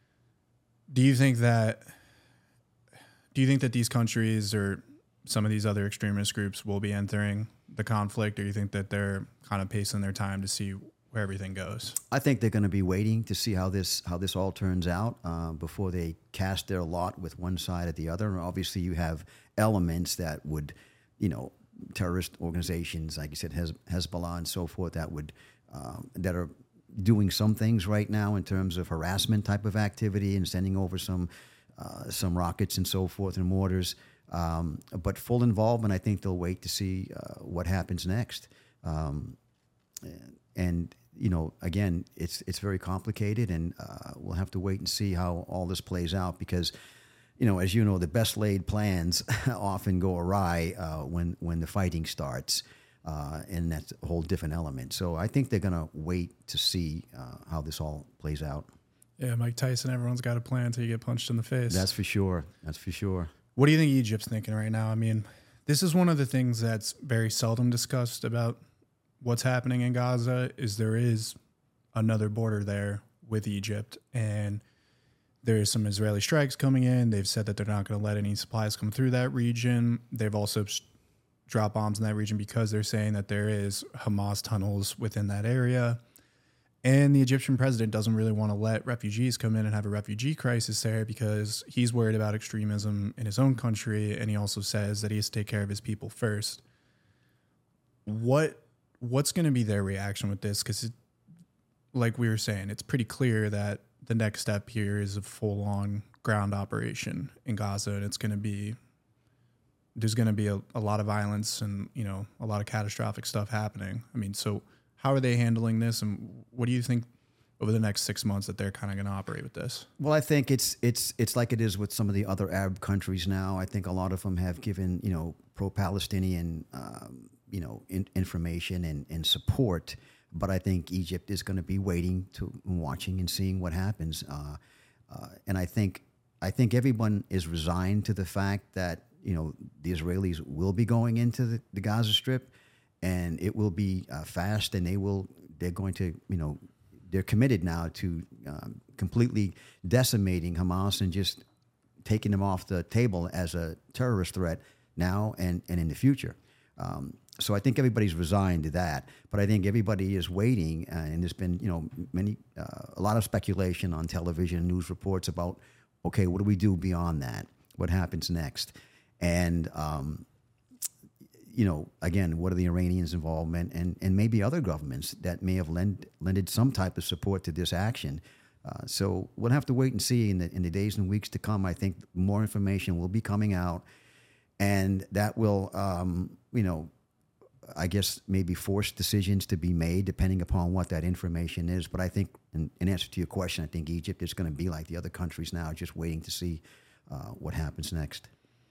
Do you think that? Do you think that these countries or some of these other extremist groups will be entering the conflict, or do you think that they're kind of pacing their time to see where everything goes? I think they're going to be waiting to see how this how this all turns out uh, before they cast their lot with one side or the other. And obviously, you have elements that would, you know, terrorist organizations, like you said, Hez- Hezbollah and so forth, that would um, that are doing some things right now in terms of harassment type of activity and sending over some uh, some rockets and so forth and mortars. Um, but full involvement, I think they'll wait to see uh, what happens next. Um, and you know, again, it's it's very complicated, and uh, we'll have to wait and see how all this plays out because, you know, as you know, the best laid plans often go awry uh, when when the fighting starts, uh, and that's a whole different element. So I think they're going to wait to see uh, how this all plays out. Yeah, Mike Tyson, everyone's got a plan until you get punched in the face. That's for sure. That's for sure. What do you think Egypt's thinking right now? I mean, this is one of the things that's very seldom discussed about what's happening in Gaza is there is another border there with Egypt, and there is some Israeli strikes coming in. They've said that they're not going to let any supplies come through that region. They've also dropped bombs in that region because they're saying that there is Hamas tunnels within that area. And the Egyptian president doesn't really want to let refugees come in and have a refugee crisis there because he's worried about extremism in his own country, and he also says that he has to take care of his people first. What What's going to be their reaction with this? Because, like we were saying, it's pretty clear that the next step here is a full-on ground operation in Gaza, and it's going to be there's going to be a, a lot of violence and, you know, a lot of catastrophic stuff happening. I mean, so how are they handling this, and what do you think over the next six months that they're kind of going to operate with this? Well, I think it's it's it's like it is with some of the other Arab countries now. I think a lot of them have given, you know, pro-Palestinian um, you know, in, information and, and support, but I think Egypt is going to be waiting to watching and seeing what happens. Uh, uh, and I think I think everyone is resigned to the fact that, you know, the Israelis will be going into the, the Gaza Strip, and it will be uh, fast, and they will they're going to, you know, they're committed now to um, completely decimating Hamas and just taking them off the table as a terrorist threat now and, and in the future. Um, so I think everybody's resigned to that, but I think everybody is waiting, uh, and there's been, you know, many, uh, a lot of speculation on television and news reports about, okay, what do we do beyond that? What happens next? And, um, you know, again, what are the Iranians' involvement and, and maybe other governments that may have lend, lended some type of support to this action? Uh, so we'll have to wait and see in the, in the days and weeks to come. I think more information will be coming out, and that will, um, you know, I guess maybe force decisions to be made depending upon what that information is. But I think, in, in answer to your question, I think Egypt is going to be like the other countries now, just waiting to see uh, what happens next.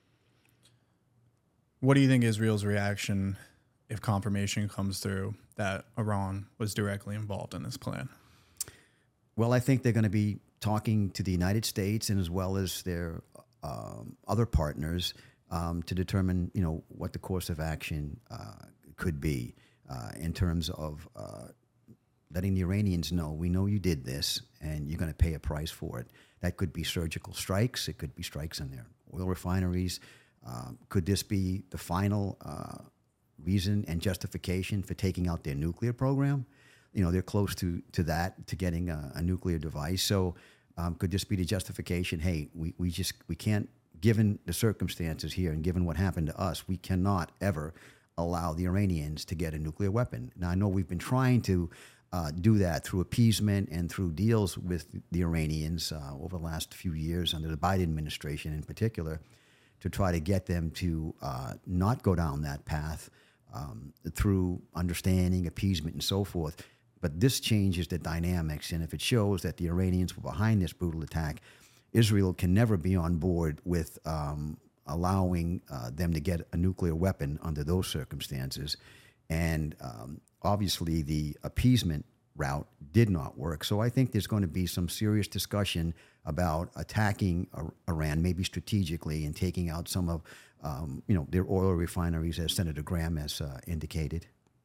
What do you think Israel's reaction if confirmation comes through that Iran was directly involved in this plan? Well, I think they're going to be talking to the United States and as well as their um, other partners um, to determine, you know, what the course of action uh, could be uh, in terms of uh, letting the Iranians know, we know you did this and you're going to pay a price for it. That could be surgical strikes. It could be strikes in their oil refineries. Uh, could this be the final uh, reason and justification for taking out their nuclear program? You know, they're close to, to that, to getting a, a nuclear device. So um, could this be the justification? Hey, we, we just, we can't, given the circumstances here and given what happened to us, we cannot ever allow the Iranians to get a nuclear weapon. Now, I know we've been trying to uh, do that through appeasement and through deals with the Iranians uh, over the last few years under the Biden administration in particular, to try to get them to uh, not go down that path um, through understanding, appeasement, and so forth. But this changes the dynamics, and if it shows that the Iranians were behind this brutal attack, Israel can never be on board with um, allowing uh, them to get a nuclear weapon under those circumstances. And um, obviously the appeasement route did not work. So I think there's going to be some serious discussion about attacking Iran, maybe strategically, and taking out some of um, you know, their oil refineries, as Senator Graham has uh, indicated.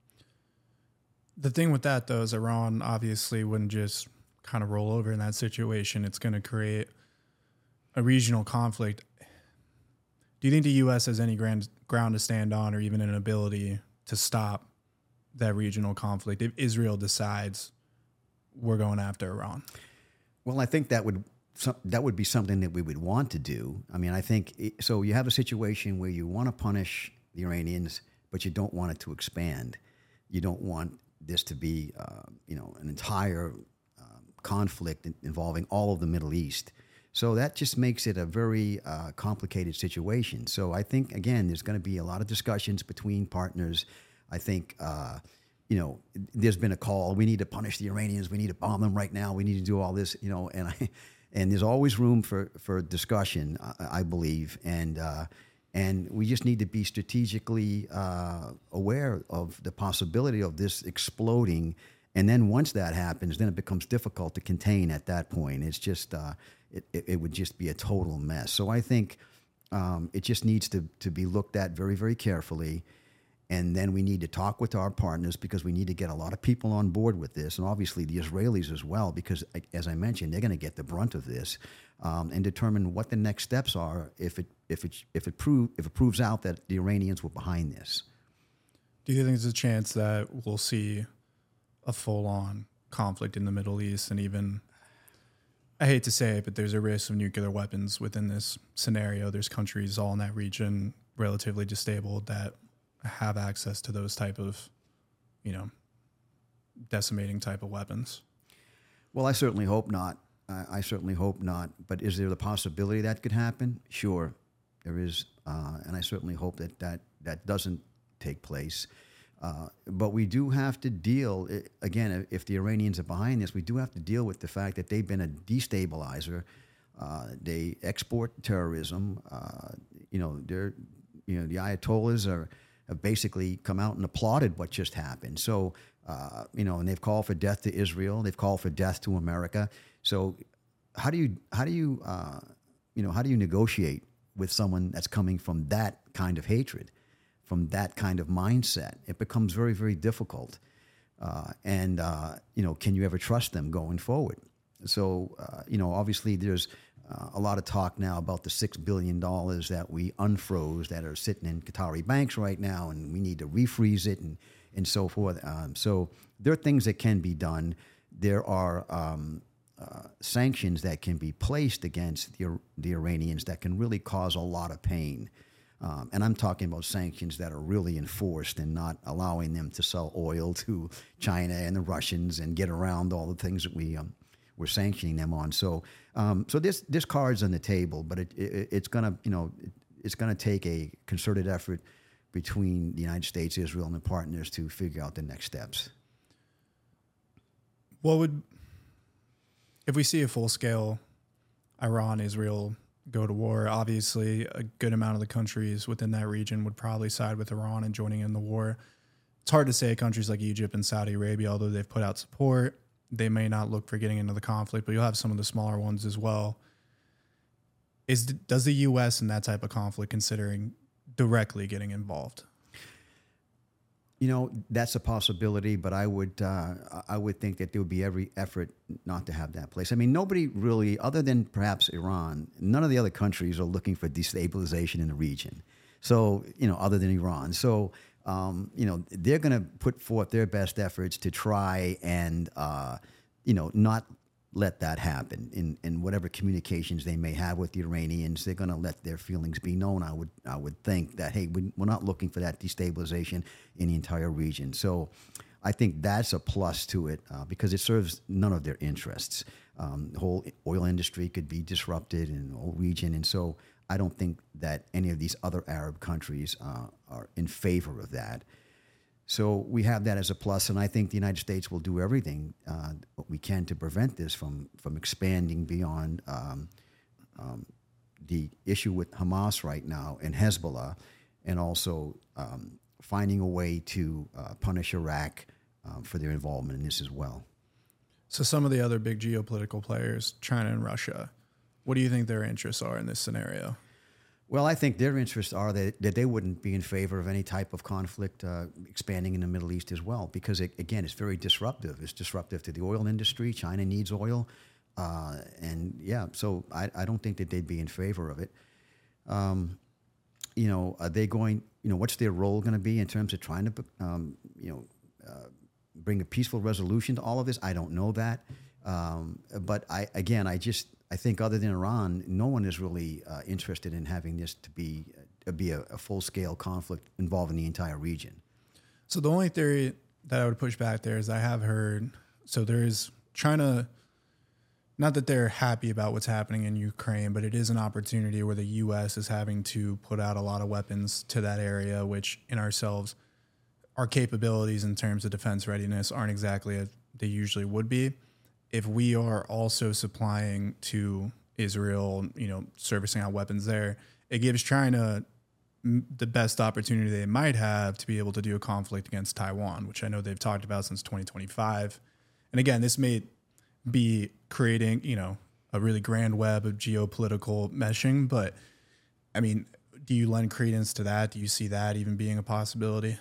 The thing with that, though, is Iran obviously wouldn't just kind of roll over in that situation. It's going to create a regional conflict. Do you think the U S has any grand, ground to stand on, or even an ability to stop that regional conflict if Israel decides we're going after Iran? Well, I think that would that would be something that we would want to do. I mean, I think it, so. You have a situation where you want to punish the Iranians, but you don't want it to expand. You don't want this to be, uh, you know, an entire uh, conflict involving all of the Middle East. So that just makes it a very uh, complicated situation. So I think, again, there's going to be a lot of discussions between partners. I think, uh, you know, there's been a call, we need to punish the Iranians, we need to bomb them right now, we need to do all this, you know, and I, and there's always room for, for discussion, I, I believe, and uh, and we just need to be strategically uh, aware of the possibility of this exploding. And then once that happens, then it becomes difficult to contain at that point. It's just, uh, it, it, it would just be a total mess. So I think um, it just needs to, to be looked at very, very carefully. And then we need to talk with our partners, because we need to get a lot of people on board with this, and obviously the Israelis as well, because, as I mentioned, they're going to get the brunt of this, um, and determine what the next steps are if it if it if it prove if it proves out that the Iranians were behind this. Do you think there's a chance that we'll see a full-on conflict in the Middle East, and even, I hate to say it, but there's a risk of nuclear weapons within this scenario? There's countries all in that region relatively disabled that have access to those type of, you know, decimating type of weapons. Well, I certainly hope not. Uh, I certainly hope not. But is there the possibility that could happen? Sure, there is, uh, and I certainly hope that that, that doesn't take place. Uh, but we do have to deal, again, if the Iranians are behind this, we do have to deal with the fact that they've been a destabilizer. Uh, they export terrorism. Uh, you know, they're, you know, the Ayatollahs are have basically come out and applauded what just happened. So, uh, you know, and they've called for death to Israel. They've called for death to America. So, how do you, how do you, uh, you know, how do you negotiate with someone that's coming from that kind of hatred, from that kind of mindset? It becomes very, very difficult. uh, and uh, you know, can you ever trust them going forward? So uh, you know, obviously there's uh, a lot of talk now about the six billion dollars that we unfroze that are sitting in Qatari banks right now, and we need to refreeze it and and so forth. Um, so there are things that can be done. There are um, uh, sanctions that can be placed against the the Iranians that can really cause a lot of pain. Um, and I'm talking about sanctions that are really enforced and not allowing them to sell oil to China and the Russians and get around all the things that we um, we're sanctioning them on. So, um, so this this card's on the table, but it, it, it's gonna you know it, it's gonna take a concerted effort between the United States, Israel, and the partners to figure out the next steps. What would, if we see a full scale Iran Israel go to war, obviously a good amount of the countries within that region would probably side with Iran and joining in the war. It's hard to say countries like Egypt and Saudi Arabia, although they've put out support, they may not look for getting into the conflict, but you'll have some of the smaller ones as well. Is does the U S in that type of conflict considering directly getting involved? You know, that's a possibility, but I would uh, I would think that there would be every effort not to have that place. I mean, nobody really, other than perhaps Iran, none of the other countries are looking for destabilization in the region. So, you know, other than Iran. So, um, you know, they're going to put forth their best efforts to try and, uh, you know, not let that happen in, in whatever communications they may have with the Iranians. They're going to let their feelings be known. I would I would think that, hey, we, we're not looking for that destabilization in the entire region. So I think that's a plus to it uh, because it serves none of their interests. Um, the whole oil industry could be disrupted in the whole region. And so I don't think that any of these other Arab countries uh, are in favor of that. So we have that as a plus, and I think the United States will do everything uh, what we can to prevent this from from expanding beyond um, um, the issue with Hamas right now and Hezbollah, and also um, finding a way to uh, punish Iraq um, for their involvement in this as well. So some of the other big geopolitical players, China and Russia, what do you think their interests are in this scenario? Well, I think their interests are that, that they wouldn't be in favor of any type of conflict uh, expanding in the Middle East as well, because, it, again, it's very disruptive. It's disruptive to the oil industry. China needs oil. Uh, and, yeah, so I, I don't think that they'd be in favor of it. Um, you know, are they going, you know, what's their role going to be in terms of trying to, um, you know, uh, bring a peaceful resolution to all of this? I don't know that. Um, but, I again, I just... I think other than Iran, no one is really uh, interested in having this to be uh, be a, a full-scale conflict involving the entire region. So the only theory that I would push back there is I have heard, so there is China, not that they're happy about what's happening in Ukraine, but it is an opportunity where the U S is having to put out a lot of weapons to that area, which in ourselves, our capabilities in terms of defense readiness aren't exactly as they usually would be. If we are also supplying to Israel, you know, servicing out weapons there, it gives China the best opportunity they might have to be able to do a conflict against Taiwan, which I know they've talked about since twenty twenty-five. And again, this may be creating, you know, a really grand web of geopolitical meshing, but I mean, do you lend credence to that? Do you see that even being a possibility?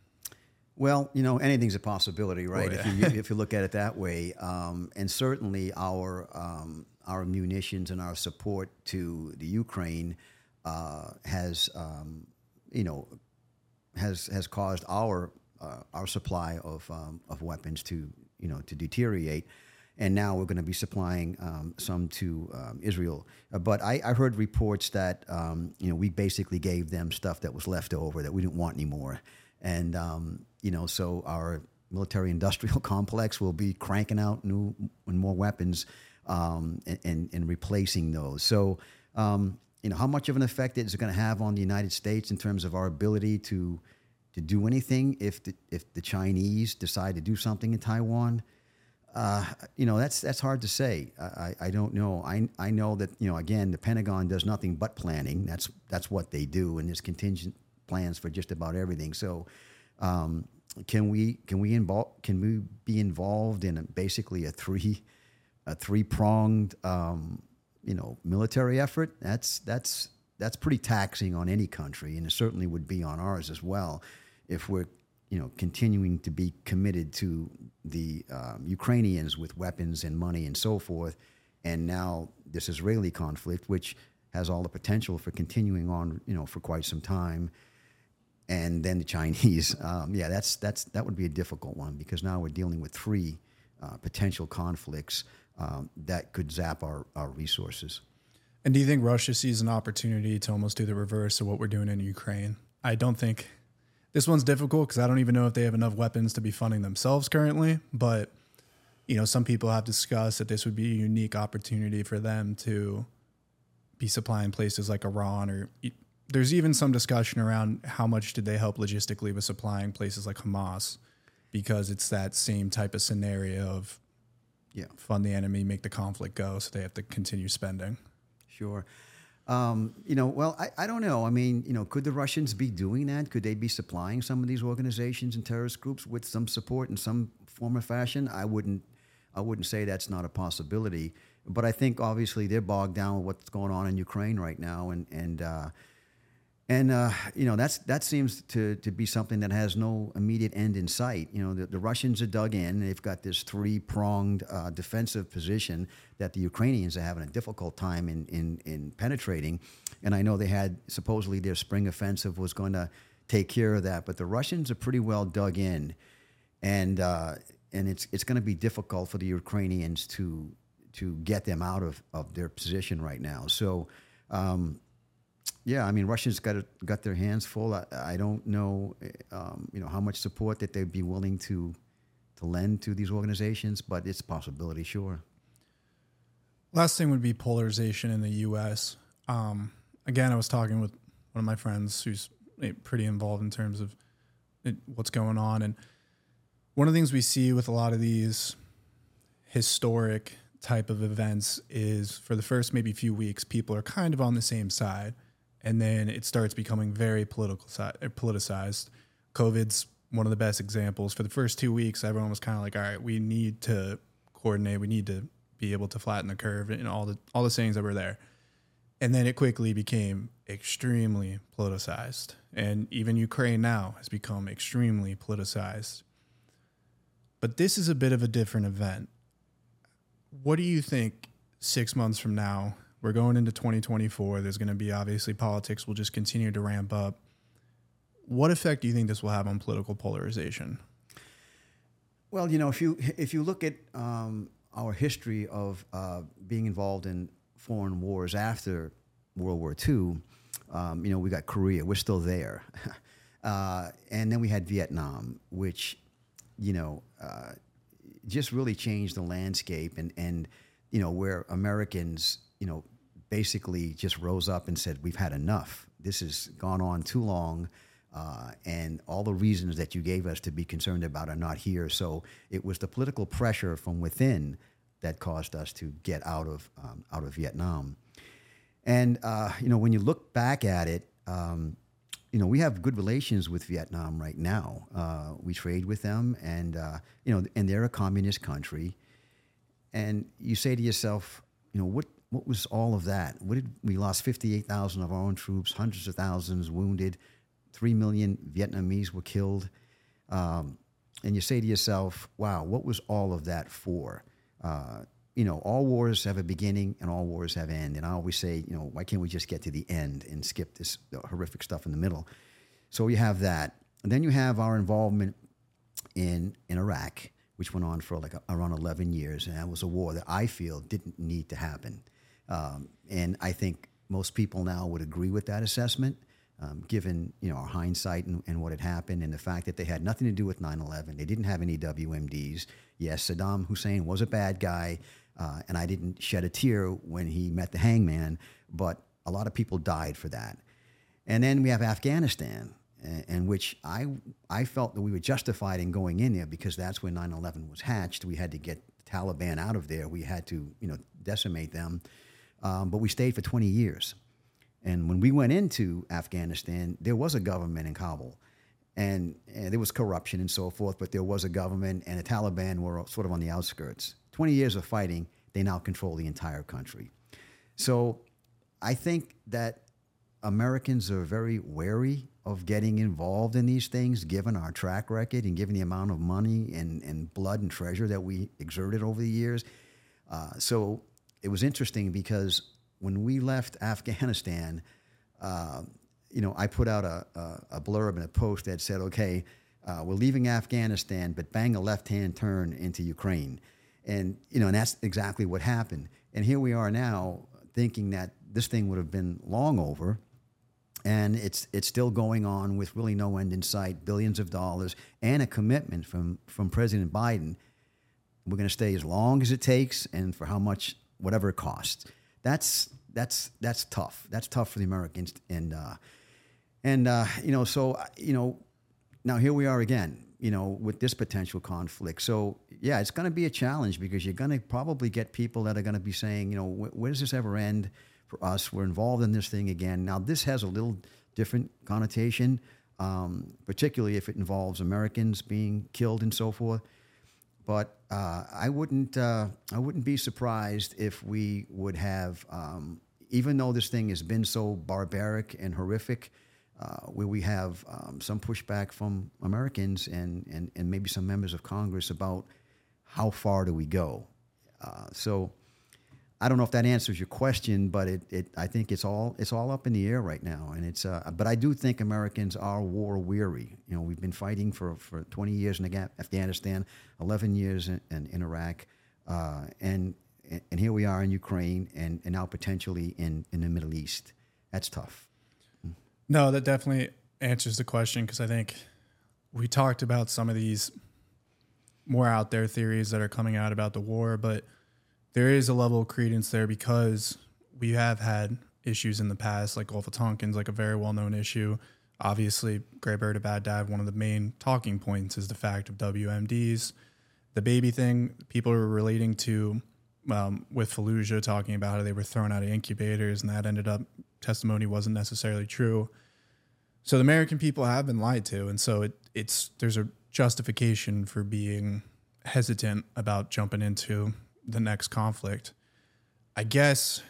Well, you know, anything's a possibility, right? Oh, yeah. If you if you look at it that way, um, and certainly our um, our munitions and our support to the Ukraine uh, has, um, you know, has has caused our uh, our supply of um, of weapons to you know to deteriorate, and now we're going to be supplying um, some to um, Israel. Uh, but I, I heard reports that um, you know we basically gave them stuff that was left over that we didn't want anymore. And, um, you know, so our military-industrial complex will be cranking out new and more weapons um, and, and, and replacing those. So, um, you know, how much of an effect is it going to have on the United States in terms of our ability to to do anything if the, if the Chinese decide to do something in Taiwan? Uh, you know, that's that's hard to say. I, I, I don't know. I I know that, you know, again, the Pentagon does nothing but planning. That's that's what they do, and there's contingent plans for just about everything. So, um, can we can we involve can we be involved in a, basically a three a three pronged um, you know military effort? That's that's that's pretty taxing on any country, and it certainly would be on ours as well if we're you know, continuing to be committed to the um, Ukrainians with weapons and money and so forth, and now this Israeli conflict, which has all the potential for continuing on, you know, for quite some time, and then the Chinese. Um, yeah, that's that's that would be a difficult one because now we're dealing with three uh, potential conflicts um, that could zap our, our resources. And do you think Russia sees an opportunity to almost do the reverse of what we're doing in Ukraine? I don't think this one's difficult because I don't even know if they have enough weapons to be funding themselves currently. But, you know, some people have discussed that this would be a unique opportunity for them to be supplying places like Iran, or there's even some discussion around how much did they help logistically with supplying places like Hamas, because it's that same type of scenario of yeah. fund the enemy, make the conflict go, so they have to continue spending. Sure. Um, you know, well, I, I don't know. I mean, you know, could the Russians be doing that? Could they be supplying some of these organizations and terrorist groups with some support in some form or fashion? I wouldn't, I wouldn't say that's not a possibility. But I think obviously they're bogged down with what's going on in Ukraine right now, and and uh, and uh, you know that's that seems to to be something that has no immediate end in sight. You know, the, the Russians are dug in; they've got this three pronged uh, defensive position that the Ukrainians are having a difficult time in, in in penetrating. And I know they had supposedly their spring offensive was going to take care of that, but the Russians are pretty well dug in, and uh, and it's it's going to be difficult for the Ukrainians to. to get them out of, of their position right now. So, um, yeah, I mean, Russia's got got their hands full. I, I don't know, um, you know, how much support that they'd be willing to to lend to these organizations, but it's a possibility, sure. Last thing would be polarization in the U S. Um, again, I was talking with one of my friends who's pretty involved in terms of it, what's going on. And one of the things we see with a lot of these historic type of events is for the first maybe few weeks, people are kind of on the same side, and then it starts becoming very political side, politicized. COVID's one of the best examples. For the first two weeks, everyone was kind of like, all right, we need to coordinate. We need to be able to flatten the curve and all the all the sayings that were there. And then it quickly became extremely politicized. And even Ukraine now has become extremely politicized. But this is a bit of a different event. What do you think six months from now? We're going into twenty twenty-four. There's going to be, obviously, politics will just continue to ramp up. What effect do you think this will have on political polarization? Well, you know, if you if you look at um, our history of uh, being involved in foreign wars after World War Two, um, you know, we got Korea. We're still there. uh, and then we had Vietnam, which, you know, uh, just really changed the landscape, and, and, you know, where Americans, you know, basically just rose up and said, we've had enough. This has gone on too long, uh, and all the reasons that you gave us to be concerned about are not here. So it was the political pressure from within that caused us to get out of um, out of Vietnam. And, uh, you know, when you look back at it, um, you know, we have good relations with Vietnam right now. Uh, we trade with them, and, uh, you know, and they're a communist country. And you say to yourself, you know, what what was all of that? What did we lost fifty-eight thousand of our own troops, hundreds of thousands wounded, three million Vietnamese were killed. Um, and you say to yourself, wow, what was all of that for? Uh, you know, all wars have a beginning and all wars have an end. And I always say, you know, why can't we just get to the end and skip this horrific stuff in the middle? So you have that. And then you have our involvement in, in Iraq, which went on for like a, around eleven years. And that was a war that I feel didn't need to happen. Um, and I think most people now would agree with that assessment, um, given, you know, our hindsight and, and what had happened, and the fact that they had nothing to do with nine eleven. They didn't have any W M Ds. Yes, Saddam Hussein was a bad guy, uh, and I didn't shed a tear when he met the hangman, but a lot of people died for that. And then we have Afghanistan, in which I I felt that we were justified in going in there because that's where nine eleven was hatched. We had to get the Taliban out of there. We had to, you know, decimate them. Um, but we stayed for twenty years. And when we went into Afghanistan, there was a government in Kabul. And, and there was corruption and so forth, but there was a government, and the Taliban were sort of on the outskirts. twenty years of fighting, they now control the entire country. So I think that Americans are very wary of getting involved in these things, given our track record and given the amount of money and, and blood and treasure that we exerted over the years. Uh, so it was interesting because when we left Afghanistan, uh, you know, I put out a, a, a blurb and a post that said, okay, uh, we're leaving Afghanistan, but bang a left-hand turn into Ukraine. And, you know, and that's exactly what happened. And here we are now thinking that this thing would have been long over. And it's it's still going on with really no end in sight, billions of dollars, and a commitment from, from President Biden. We're going to stay as long as it takes and for how much, whatever it costs. That's that's that's tough. That's tough for the Americans. And, uh, and uh, you know, so, you know, now here we are again, you know, with this potential conflict. So, yeah, it's going to be a challenge because you're going to probably get people that are going to be saying, you know, where does this ever end for us? We're involved in this thing again. Now, this has a little different connotation, um, particularly if it involves Americans being killed and so forth. But uh, I wouldn't uh, I wouldn't be surprised if we would have, um, even though this thing has been so barbaric and horrific, uh, where we have um, some pushback from Americans and, and, and maybe some members of Congress about how far do we go. Uh, so I don't know if that answers your question, but it, it I think it's all it's all up in the air right now, and it's uh, but I do think Americans are war weary. You know, we've been fighting for, for twenty years in Afghanistan, eleven years in, in, in Iraq, uh, and and here we are in Ukraine, and, and now potentially in, in the Middle East. That's tough. No, that definitely answers the question, because I think we talked about some of these more out there theories that are coming out about the war, but there is a level of credence there because we have had issues in the past, like Gulf of Tonkin's, like a very well-known issue. Obviously, Grey Bird of Baghdad, one of the main talking points is the fact of W M Ds. The baby thing, people are relating to um, with Fallujah, talking about how they were thrown out of incubators, and that ended up, testimony wasn't necessarily true. So the American people have been lied to, and so it, it's there's a justification for being hesitant about jumping into the next conflict. I guess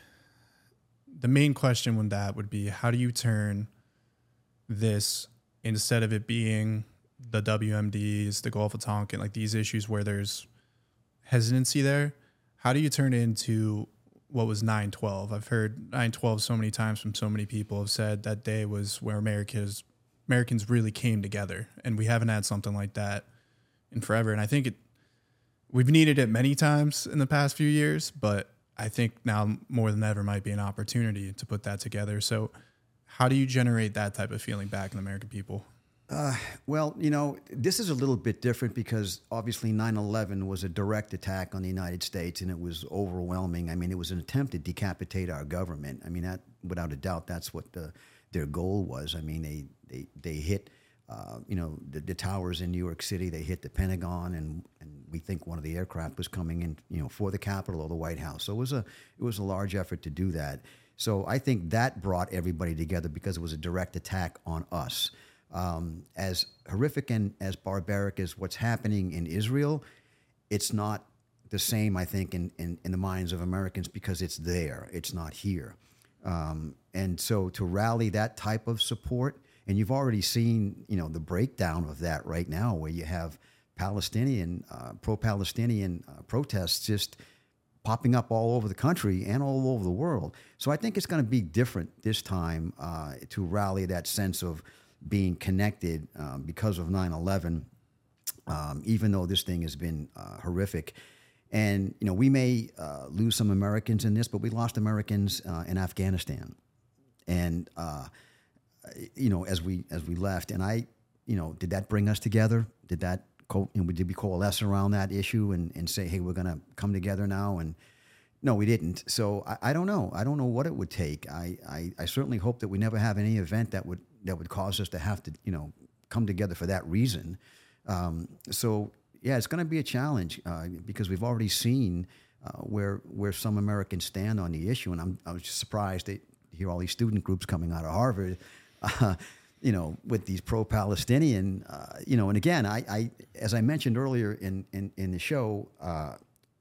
the main question with that would be, how do you turn this, instead of it being the W M Ds, the Gulf of Tonkin, like these issues where there's hesitancy there, how do you turn it into what was nine twelve? I've heard nine twelve so many times from so many people have said that day was where Americans Americans really came together, and we haven't had something like that in forever. And I think it we've needed it many times in the past few years, but I think now more than ever might be an opportunity to put that together. So how do you generate that type of feeling back in the American people? Uh, well, you know, this is a little bit different because obviously nine eleven was a direct attack on the United States, and it was overwhelming. I mean, it was an attempt to decapitate our government. I mean, that without a doubt, that's what the, their goal was. I mean, they they they hit, uh, you know, the, the towers in New York City. They hit the Pentagon, and, and we think one of the aircraft was coming in, you know, for the Capitol or the White House. So it was a it was a large effort to do that. So I think that brought everybody together because it was a direct attack on us. Um, as horrific and as barbaric as what's happening in Israel, it's not the same, I think, in, in, in the minds of Americans because it's there. It's not here. Um, and so to rally that type of support, and you've already seen, you know, the breakdown of that right now, where you have Palestinian, uh, pro-Palestinian uh, protests just popping up all over the country and all over the world. So I think it's going to be different this time uh, to rally that sense of being connected um, because of nine eleven, um, even though this thing has been uh, horrific. And, you know, we may uh, lose some Americans in this, but we lost Americans uh, in Afghanistan. And, uh, you know, as we as we left, and I, you know, did that bring us together? Did that, co- you know, did we coalesce around that issue and, and say, hey, we're going to come together now? And no, we didn't. So I, I don't know. I don't know what it would take. I, I, I certainly hope that we never have any event that would that would cause us to have to, you know, come together for that reason. Um, so yeah, it's going to be a challenge uh, because we've already seen uh, where where some Americans stand on the issue, and I'm I was just surprised to hear all these student groups coming out of Harvard, uh, you know, with these pro-Palestinian, uh, you know, and again, I, I as I mentioned earlier in in, in the show. Uh,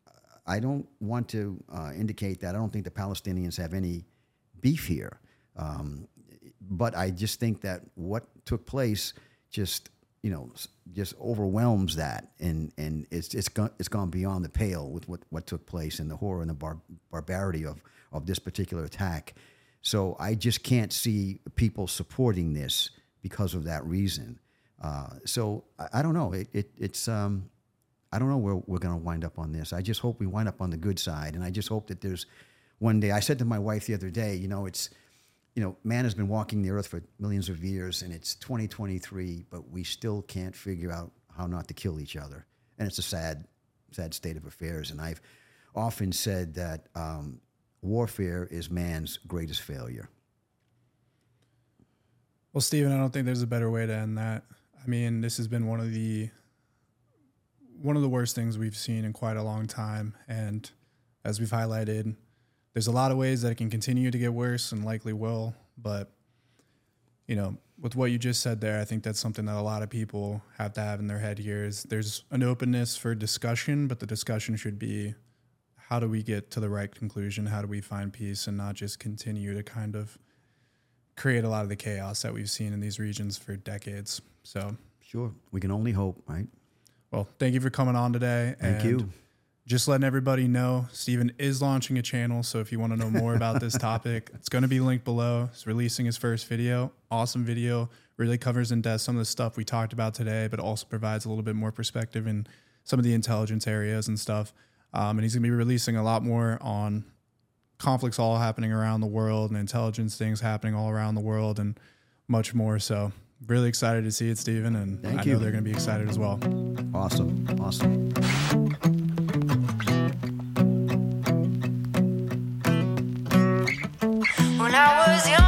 I don't want to uh, indicate that I don't think the Palestinians have any beef here, um, but I just think that what took place just, you know, just overwhelms that, and and it's it's gone it's gone beyond the pale with what, what took place and the horror and the bar, barbarity of of this particular attack. So I just can't see people supporting this because of that reason. Uh, so I, I don't know. It, it it's um, I don't know where we're going to wind up on this. I just hope we wind up on the good side, and I just hope that there's one day. I said to my wife the other day, you know, it's. You know, man has been walking the earth for millions of years, and it's twenty twenty-three, but we still can't figure out how not to kill each other. And it's a sad, sad state of affairs. And I've often said that um, warfare is man's greatest failure. Well, Stephen, I don't think there's a better way to end that. I mean, this has been one of the one of the worst things we've seen in quite a long time. And as we've highlighted, there's a lot of ways that it can continue to get worse and likely will, but, you know, with what you just said there, I think that's something that a lot of people have to have in their head here is there's an openness for discussion, but the discussion should be how do we get to the right conclusion? How do we find peace and not just continue to kind of create a lot of the chaos that we've seen in these regions for decades? So, sure, we can only hope, right? Well, thank you for coming on today. Thank and you. Just letting everybody know, Stephen is launching a channel, so if you want to know more about this topic, it's going to be linked below. He's releasing his first video. Awesome video. Really covers in depth some of the stuff we talked about today, but also provides a little bit more perspective in some of the intelligence areas and stuff. Um, and he's going to be releasing a lot more on conflicts all happening around the world and intelligence things happening all around the world and much more. So really excited to see it, Stephen, and Thank I you. know they're going to be excited as well. Awesome. Awesome. When I was young